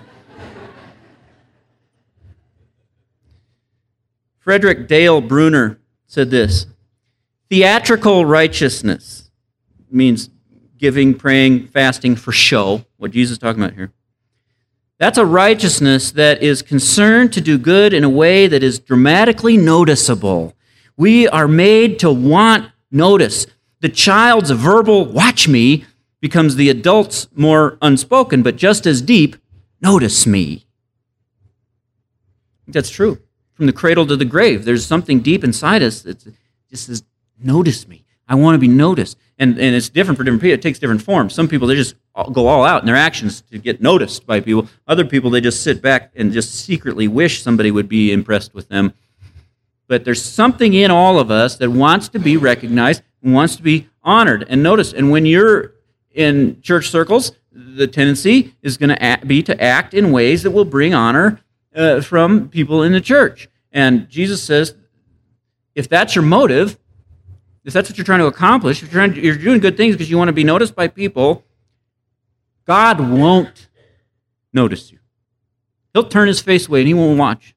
Frederick Dale Bruner said this, theatrical righteousness means giving, praying, fasting for show, what Jesus is talking about here. That's a righteousness that is concerned to do good in a way that is dramatically noticeable. We are made to want notice. The child's verbal, watch me, becomes the adult's more unspoken, but just as deep, notice me. That's true. From the cradle to the grave, there's something deep inside us that just says, notice me. I want to be noticed. And it's different for different people. It takes different forms. Some people, they just go all out in their actions to get noticed by people. Other people, they just sit back and just secretly wish somebody would be impressed with them. But there's something in all of us that wants to be recognized and wants to be honored and noticed. And when you're in church circles, the tendency is going to be to act in ways that will bring honor from people in the church. And Jesus says, if that's your motive, if that's what you're trying to accomplish, if you're doing good things because you want to be noticed by people, God won't notice you. He'll turn his face away and he won't watch.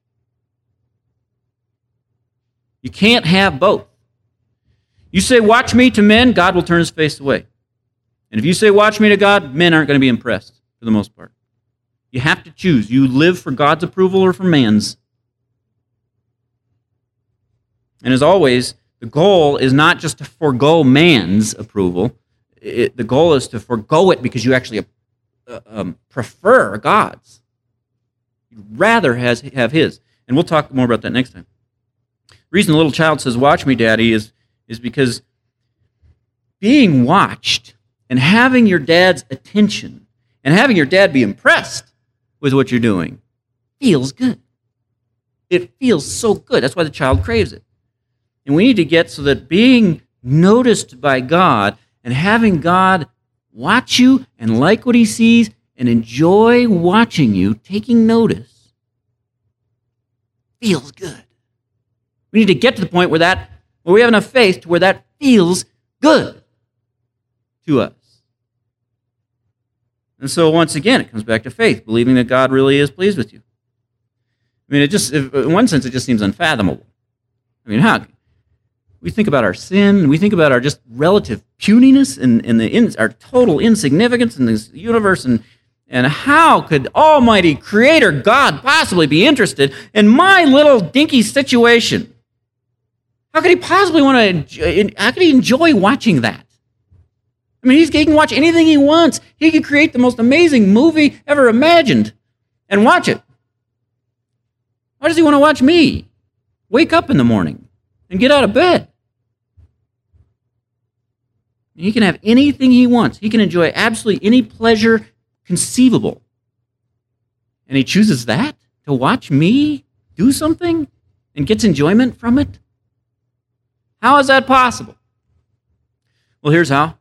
You can't have both. You say, watch me to men, God will turn his face away. And if you say, watch me to God, men aren't going to be impressed for the most part. You have to choose. You live for God's approval or for man's. And as always, the goal is not just to forego man's approval. The goal is to forego it because you actually prefer God's. You'd rather have his. And we'll talk more about that next time. The reason the little child says, watch me, Daddy, is because being watched and having your dad's attention And having your dad be impressed with what you're doing feels good. It feels so good. That's why the child craves it. And we need to get so that being noticed by God and having God watch you and like what he sees and enjoy watching you, taking notice, feels good. We need to get to the point where we have enough faith to where that feels good to us. And so once again, it comes back to faith, believing that God really is pleased with you. I mean, in one sense, it just seems unfathomable. I mean, how? We think about our sin, and we think about our just relative puniness and our total insignificance in this universe, and how could Almighty Creator God possibly be interested in my little dinky situation? How could he possibly how could he enjoy watching that? I mean, he can watch anything he wants. He could create the most amazing movie ever imagined and watch it. Why does he want to watch me wake up in the morning and get out of bed? He can have anything he wants. He can enjoy absolutely any pleasure conceivable. And he chooses that to watch me do something and gets enjoyment from it? How is that possible? Well, here's how.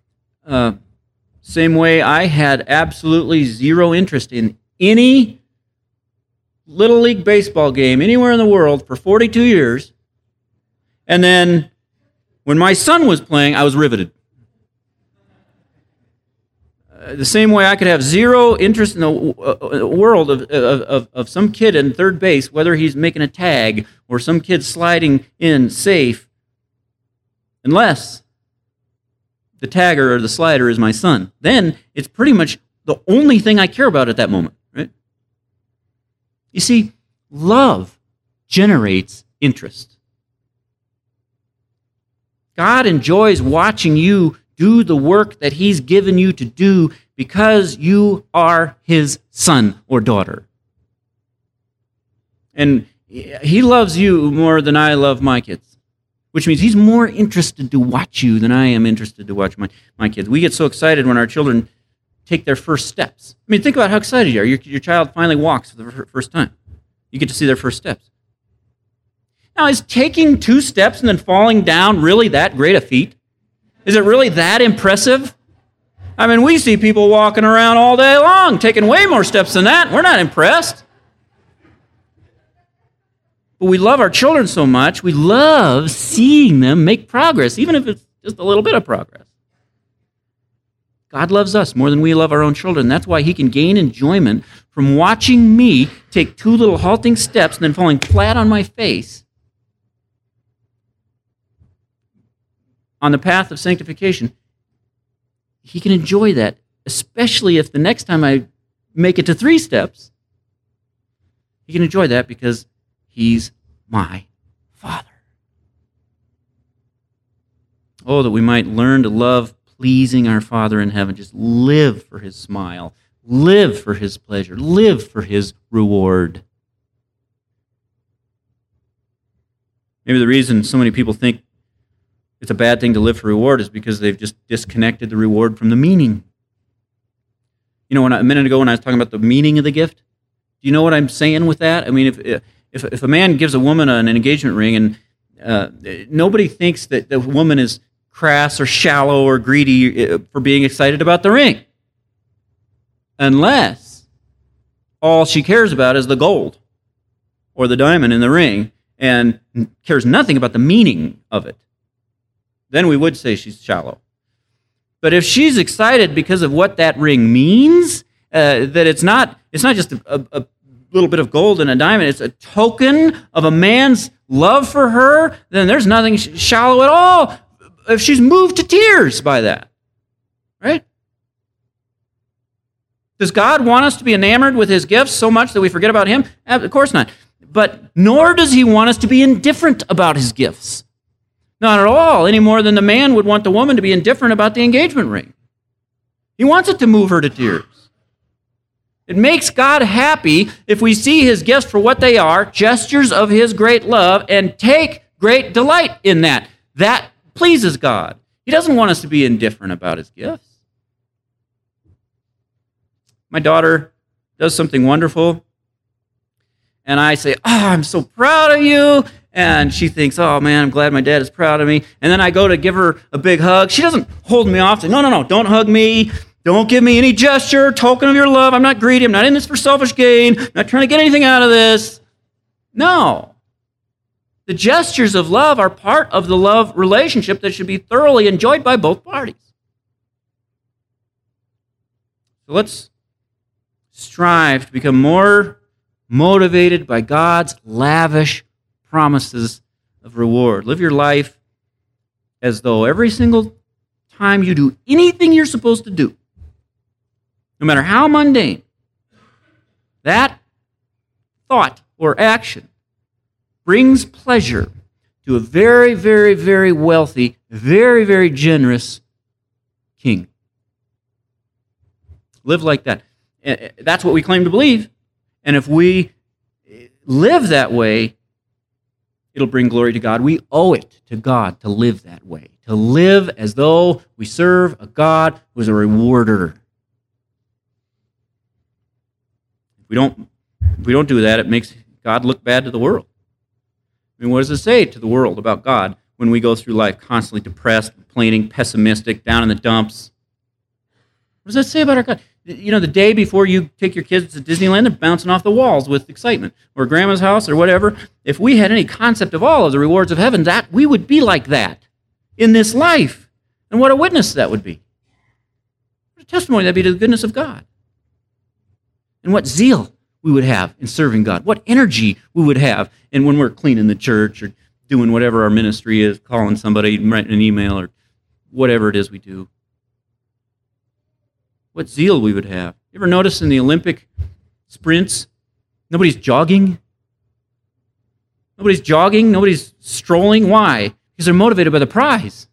Same way I had absolutely zero interest in any Little League baseball game anywhere in the world for 42 years. And then when my son was playing, I was riveted. The same way I could have zero interest in the world of some kid in third base, whether he's making a tag or some kid sliding in safe, unless the tagger or the slider is my son. Then it's pretty much the only thing I care about at that moment, right? You see, love generates interest. God enjoys watching you do the work that he's given you to do because you are his son or daughter. And he loves you more than I love my kids, which means he's more interested to watch you than I am interested to watch my kids. We get so excited when our children take their first steps. I mean, think about how excited you are. Your child finally walks for the first time. You get to see their first steps. Now, is taking 2 steps and then falling down really that great a feat? Is it really that impressive? I mean, we see people walking around all day long, taking way more steps than that. We're not impressed. But we love our children so much, we love seeing them make progress, even if it's just a little bit of progress. God loves us more than we love our own children. That's why he can gain enjoyment from watching me take 2 little halting steps and then falling flat on my face on the path of sanctification. He can enjoy that, especially if the next time I make it to 3 steps. He can enjoy that because he's my Father. Oh, that we might learn to love pleasing our Father in heaven. Just live for his smile, live for his pleasure, live for his reward. Maybe the reason so many people think it's a bad thing to live for reward is because they've just disconnected the reward from the meaning. You know, a minute ago when I was talking about the meaning of the gift, do you know what I'm saying with that? I mean, if a man gives a woman an engagement ring and nobody thinks that the woman is crass or shallow or greedy for being excited about the ring, unless all she cares about is the gold or the diamond in the ring and cares nothing about the meaning of it. Then we would say she's shallow. But if she's excited because of what that ring means, that it's not just a little bit of gold and a diamond, it's a token of a man's love for her, then there's nothing shallow at all if she's moved to tears by that. Right? Does God want us to be enamored with his gifts so much that we forget about him? Of course not. But nor does he want us to be indifferent about his gifts. Not at all, any more than the man would want the woman to be indifferent about the engagement ring. He wants it to move her to tears. It makes God happy if we see his gifts for what they are, gestures of his great love, and take great delight in that. That pleases God. He doesn't want us to be indifferent about his gifts. my daughter does something wonderful, and I say, I'm so proud of you. And she thinks, oh, man, I'm glad my dad is proud of me. And then I go to give her a big hug. She doesn't hold me off. Say, no, don't hug me. Don't give me any gesture, token of your love. I'm not greedy. I'm not in this for selfish gain. I'm not trying to get anything out of this. No. The gestures of love are part of the love relationship that should be thoroughly enjoyed by both parties. So let's strive to become more motivated by God's lavish promises of reward. Live your life as though every single time you do anything you're supposed to do, no matter how mundane, that thought or action brings pleasure to a very, very, very wealthy, very, very generous king. Live like that. That's what we claim to believe. And if we live that way, it'll bring glory to God. We owe it to God to live that way, to live as though we serve a God who is a rewarder. If we don't do that, it makes God look bad to the world. I mean, what does it say to the world about God when we go through life constantly depressed, complaining, pessimistic, down in the dumps? What does that say about our God? You know, the day before you take your kids to Disneyland, they're bouncing off the walls with excitement, or grandma's house, or whatever. If we had any concept of all of the rewards of heaven, that we would be like that in this life. And what a witness that would be. What a testimony that'd be to the goodness of God. And what zeal we would have in serving God. What energy we would have and when we're cleaning the church or doing whatever our ministry is, calling somebody, writing an email, or whatever it is we do. What zeal we would have. You ever notice in the Olympic sprints, nobody's jogging? Nobody's jogging, nobody's strolling. Why? Because they're motivated by the prize.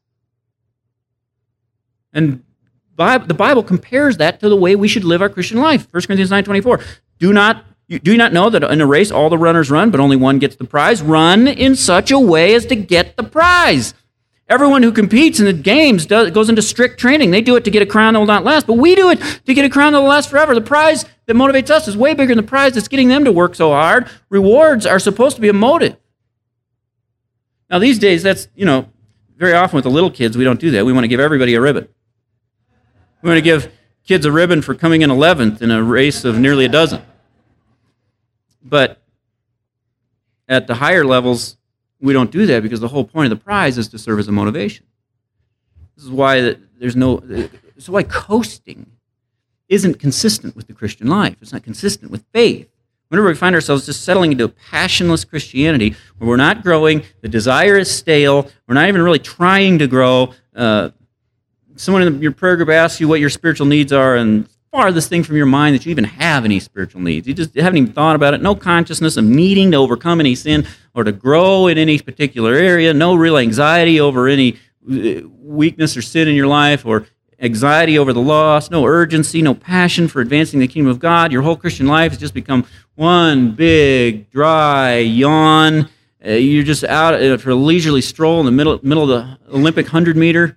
And the Bible compares that to the way we should live our Christian life. 1 Corinthians 9:24. Do you not know that in a race all the runners run, but only one gets the prize? Run in such a way as to get the prize. Everyone who competes in the games goes into strict training. They do it to get a crown that will not last, but we do it to get a crown that will last forever. The prize that motivates us is way bigger than the prize that's getting them to work so hard. Rewards are supposed to be a motive. Now, these days, that's, very often with the little kids, we don't do that. We want to give everybody a ribbon. We want to give kids a ribbon for coming in 11th in a race of nearly a dozen. But at the higher levels, we don't do that because the whole point of the prize is to serve as a motivation. This is why why coasting isn't consistent with the Christian life. It's not consistent with faith. Whenever we find ourselves just settling into a passionless Christianity where we're not growing, the desire is stale, we're not even really trying to grow. Someone in your prayer group asks you what your spiritual needs are, and farthest thing from your mind that you even have any spiritual needs. You just haven't even thought about it. No consciousness of needing to overcome any sin or to grow in any particular area. No real anxiety over any weakness or sin in your life, or anxiety over the loss. No urgency, no passion for advancing the kingdom of God. Your whole Christian life has just become one big, dry yawn. You're just out for a leisurely stroll in the middle of the Olympic 100-meter.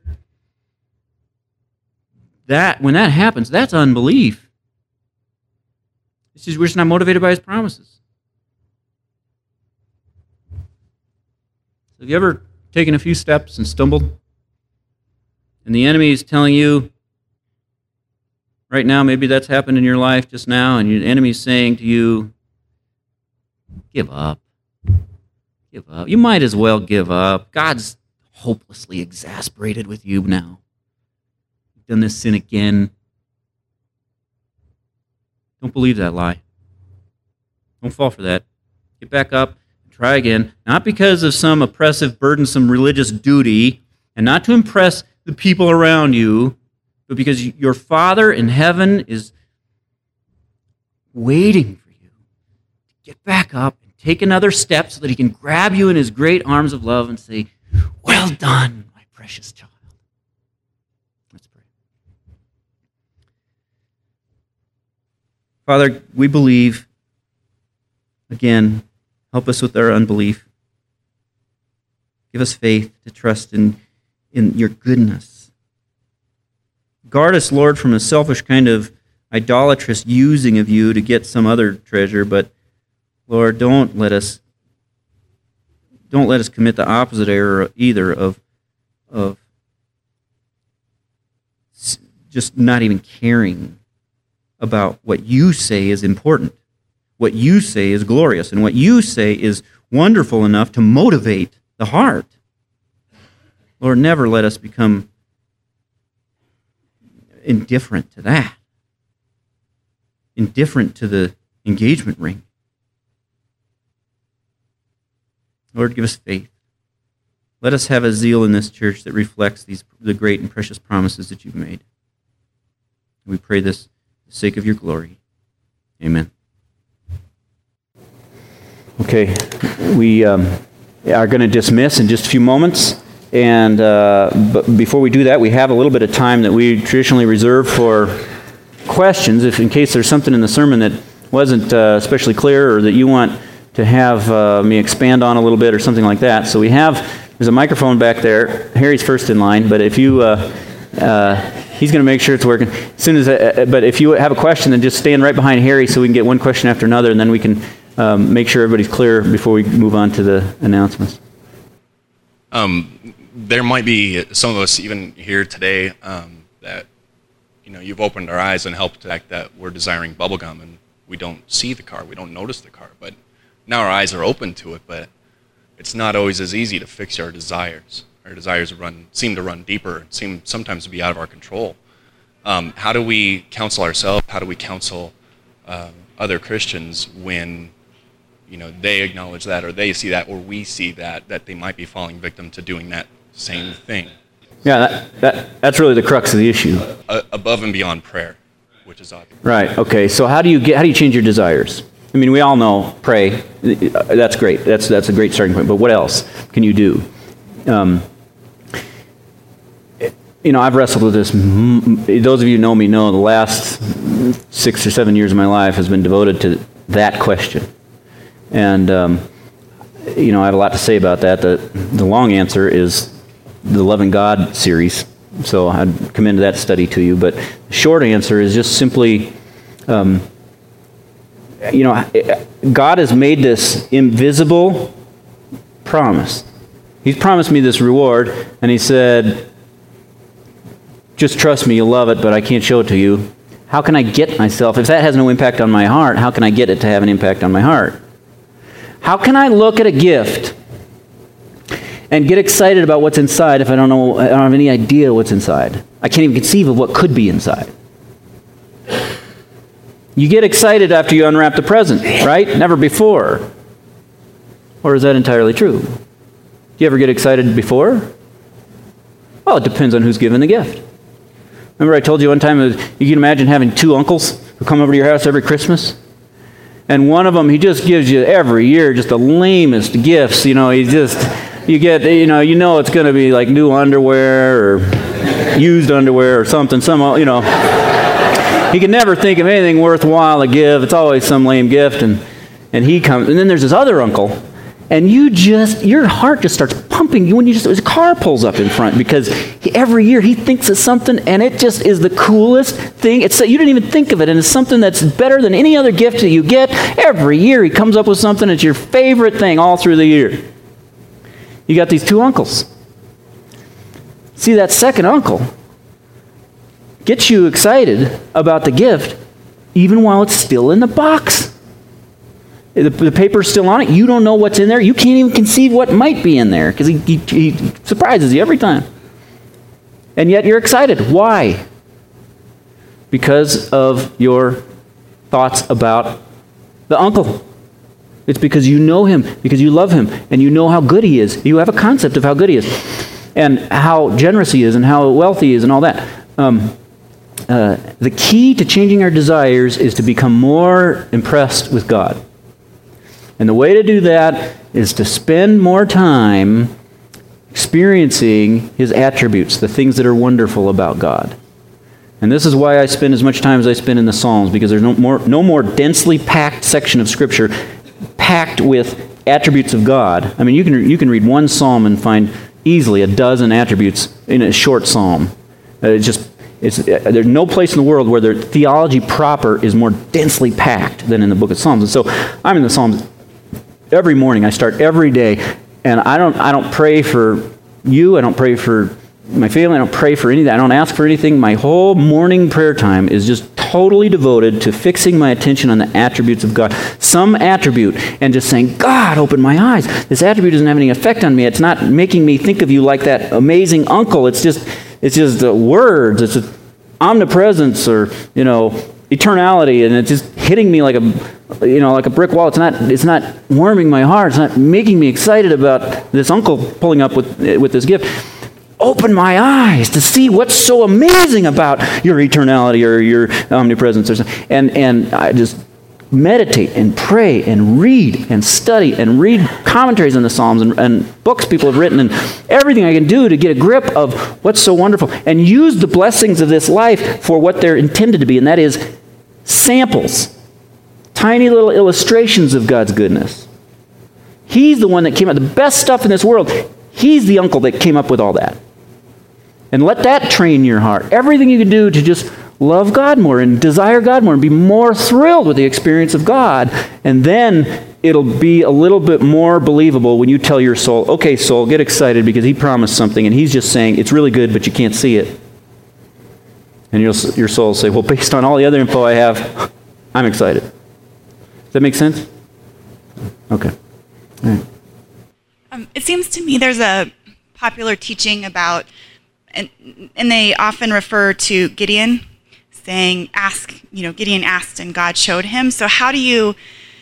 When that happens, that's unbelief. We're just not motivated by his promises. Have you ever taken a few steps and stumbled? And the enemy is telling you, right now, maybe that's happened in your life just now, and your enemy is saying to you, give up. Give up. You might as well give up. God's hopelessly exasperated with you now. Done this sin again. Don't believe that lie. Don't fall for that. Get back up and try again. Not because of some oppressive, burdensome religious duty, and not to impress the people around you, but because your Father in heaven is waiting for you to get back up and take another step so that he can grab you in his great arms of love and say, well done, my precious child. Let's pray. Father, we believe. Again, help us with our unbelief. Give us faith to trust in your goodness. Guard us, Lord, from a selfish kind of idolatrous using of you to get some other treasure, but Lord, don't let us commit the opposite error either of just not even caring about what you say is important, what you say is glorious, and what you say is wonderful enough to motivate the heart. Lord, never let us become indifferent to that, indifferent to the engagement ring. Lord, give us faith. Let us have a zeal in this church that reflects the great and precious promises that you've made. We pray this for the sake of your glory. Amen. Okay, we are going to dismiss in just a few moments. And but before we do that, we have a little bit of time that we traditionally reserve for questions, if in case there's something in the sermon that wasn't especially clear or that you want to have me expand on a little bit or something like that. So there's a microphone back there. Harry's first in line, but if you, he's going to make sure it's working. But if you have a question, then just stand right behind Harry so we can get one question after another, and then we can make sure everybody's clear before we move on to the announcements.
There might be some of us even here today that, you've opened our eyes and helped the fact that we're desiring bubblegum and we don't see the car, we don't notice the car, but now our eyes are open to it, but it's not always as easy to fix our desires. Our desires seem to run deeper, seem sometimes to be out of our control. How do we counsel ourselves? How do we counsel other Christians when they acknowledge that, or they see that, or we see that they might be falling victim to doing that same thing?
Yeah, that's really the crux of the issue.
Above and beyond prayer, which is obvious. Right.
Okay. So how do you change your desires? I mean, we all know pray. That's great. That's a great starting point. But what else can you do? I've wrestled with this. Those of you who know me know the last 6 or 7 years of my life has been devoted to that question. And, I have a lot to say about that. The long answer is the Loving God series. So I'd commend that study to you. But the short answer is just simply, God has made this invisible promise. He's promised me this reward, and he said, just trust me, you'll love it, but I can't show it to you. How can I get myself, if that has no impact on my heart, how can I get it to have an impact on my heart? How can I look at a gift and get excited about what's inside if I don't have any idea what's inside? I can't even conceive of what could be inside. You get excited after you unwrap the present, right? Never before. Or is that entirely true? Do you ever get excited before? Well, it depends on who's given the gift. Remember I told you one time, you can imagine having 2 uncles who come over to your house every Christmas? And one of them, he just gives you every year just the lamest gifts. You get, it's going to be like new underwear or used underwear or something. He can never think of anything worthwhile to give. It's always some lame gift. And he comes, and then there's this other uncle, and your heart just starts pumping when his car pulls up in front, because every year he thinks of something, and it just is the coolest thing. You didn't even think of it, and it's something that's better than any other gift that you get. Every year he comes up with something that's your favorite thing all through the year. You got these 2 uncles. See, that second uncle gets you excited about the gift even while it's still in the box. The paper's still on it. You don't know what's in there. You can't even conceive what might be in there, because he surprises you every time. And yet you're excited. Why? Because of your thoughts about the uncle. It's because you know him, because you love him, and you know how good he is. You have a concept of how good he is, and how generous he is, and how wealthy he is, and all that. The key to changing our desires is to become more impressed with God. And the way to do that is to spend more time experiencing his attributes, the things that are wonderful about God. And this is why I spend as much time as I spend in the Psalms, because there's no more densely packed section of Scripture packed with attributes of God. I mean, you can read one psalm and find easily a dozen attributes in a short psalm. There's no place in the world where their theology proper is more densely packed than in the book of Psalms. And so I'm in the Psalms every morning. I start every day, and I don't pray for you. I don't pray for my family. I don't pray for anything. I don't ask for anything. My whole morning prayer time is just totally devoted to fixing my attention on the attributes of God. Some attribute, and just saying, God, open my eyes. This attribute doesn't have any effect on me. It's not making me think of you like that amazing uncle. It's just words. It's just omnipresence, or eternality, and it's just hitting me like a brick wall. It's not warming my heart. It's not making me excited about this uncle pulling up with this gift. Open my eyes to see what's so amazing about your eternality or your omnipresence, or something. And I just meditate and pray and read and study and read commentaries on the Psalms and books people have written, and everything I can do to get a grip of what's so wonderful, and use the blessings of this life for what they're intended to be, and that is samples, tiny little illustrations of God's goodness. He's the one that came up with the best stuff in this world. He's the uncle that came up with all that. And let that train your heart. Everything you can do to just love God more and desire God more and be more thrilled with the experience of God. And then it'll be a little bit more believable when you tell your soul, okay, soul, get excited because he promised something and he's just saying it's really good, but you can't see it. And your soul will say, well, based on all the other info I have, I'm excited. Does that make sense? Okay. All right.
It seems to me there's a popular teaching about, and they often refer to Gideon, saying, Gideon asked and God showed him. So how do you,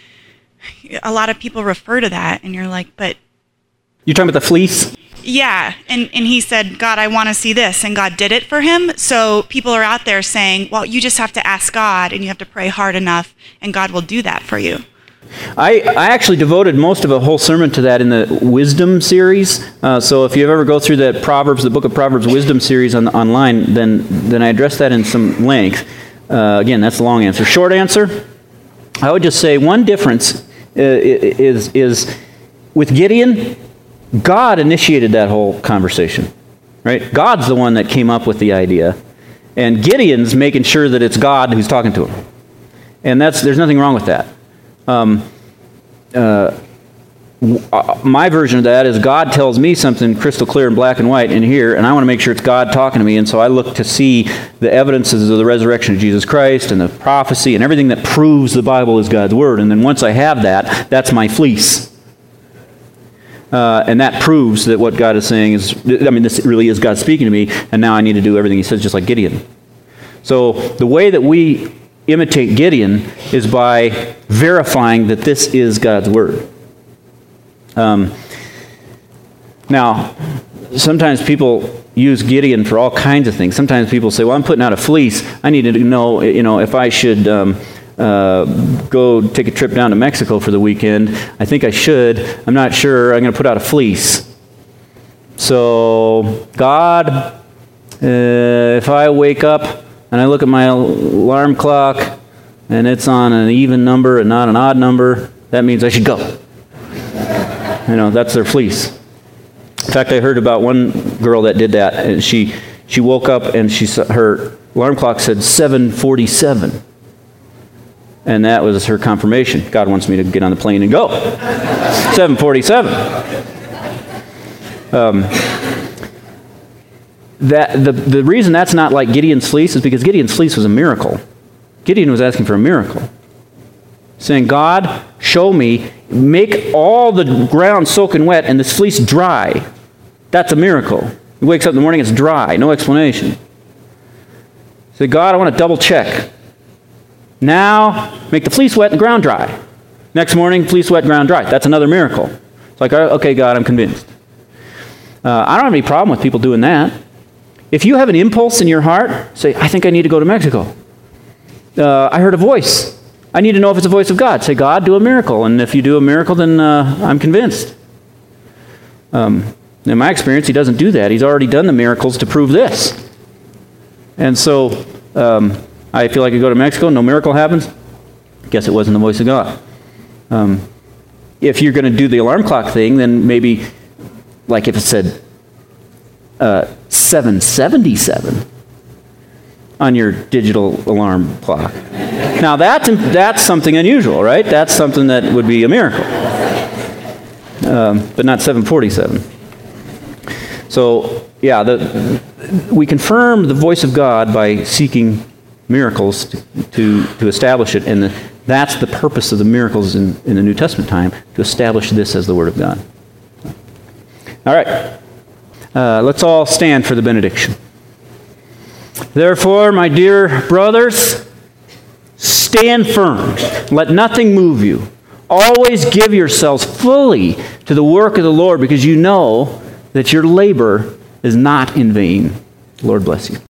a lot of people refer to that, and you're like, but...
You're talking about the fleece?
Yeah, and he said, God, I want to see this, and God did it for him. So people are out there saying, well, you just have to ask God, and you have to pray hard enough, and God will do that for you.
I actually devoted most of a whole sermon to that in the Wisdom series. So if you ever go through the book of Proverbs Wisdom series online, then I address that in some length. Again, that's the long answer. Short answer, I would just say one difference is with Gideon, God initiated that whole conversation. Right? God's the one that came up with the idea, and Gideon's making sure that it's God who's talking to him. And there's nothing wrong with that. My version of that is God tells me something crystal clear and black and white in here, and I want to make sure it's God talking to me, and so I look to see the evidences of the resurrection of Jesus Christ and the prophecy and everything that proves the Bible is God's Word. And then once I have that, that's my fleece. And that proves that what God is saying this really is God speaking to me, and now I need to do everything He says, just like Gideon. So the way that we imitate Gideon is by verifying that this is God's Word. Now, sometimes people use Gideon for all kinds of things. Sometimes people say, well, I'm putting out a fleece. I need to know, if I should go take a trip down to Mexico for the weekend. I think I should. I'm not sure. I'm going to put out a fleece. So, God, if I wake up and I look at my alarm clock, and it's on an even number and not an odd number, that means I should go. That's their fleece. In fact, I heard about one girl that did that, and she woke up and her alarm clock said 7:47. And that was her confirmation. God wants me to get on the plane and go. 7:47. The reason that's not like Gideon's fleece is because Gideon's fleece was a miracle. Gideon was asking for a miracle. Saying, God, show me, make all the ground soaking wet and this fleece dry. That's a miracle. He wakes up in the morning, it's dry, no explanation. Say, God, I want to double check. Now, make the fleece wet and the ground dry. Next morning, fleece wet, ground dry. That's another miracle. It's like, okay, God, I'm convinced. I don't have any problem with people doing that. If you have an impulse in your heart, say, I think I need to go to Mexico. I heard a voice. I need to know if it's a voice of God. Say, God, do a miracle. And if you do a miracle, then I'm convinced. In my experience, He doesn't do that. He's already done the miracles to prove this. And so I feel like I go to Mexico, no miracle happens. Guess it wasn't the voice of God. If you're going to do the alarm clock thing, then maybe, like if it said 7:77, on your digital alarm clock. Now that's something unusual, right? That's something that would be a miracle, but not 747. So yeah, we confirm the voice of God by seeking miracles to establish it, and that's the purpose of the miracles in the New Testament time, to establish this as the Word of God. All right, let's all stand for the benediction. Therefore, my dear brothers, stand firm. Let nothing move you. Always give yourselves fully to the work of the Lord, because you know that your labor is not in vain. The Lord bless you.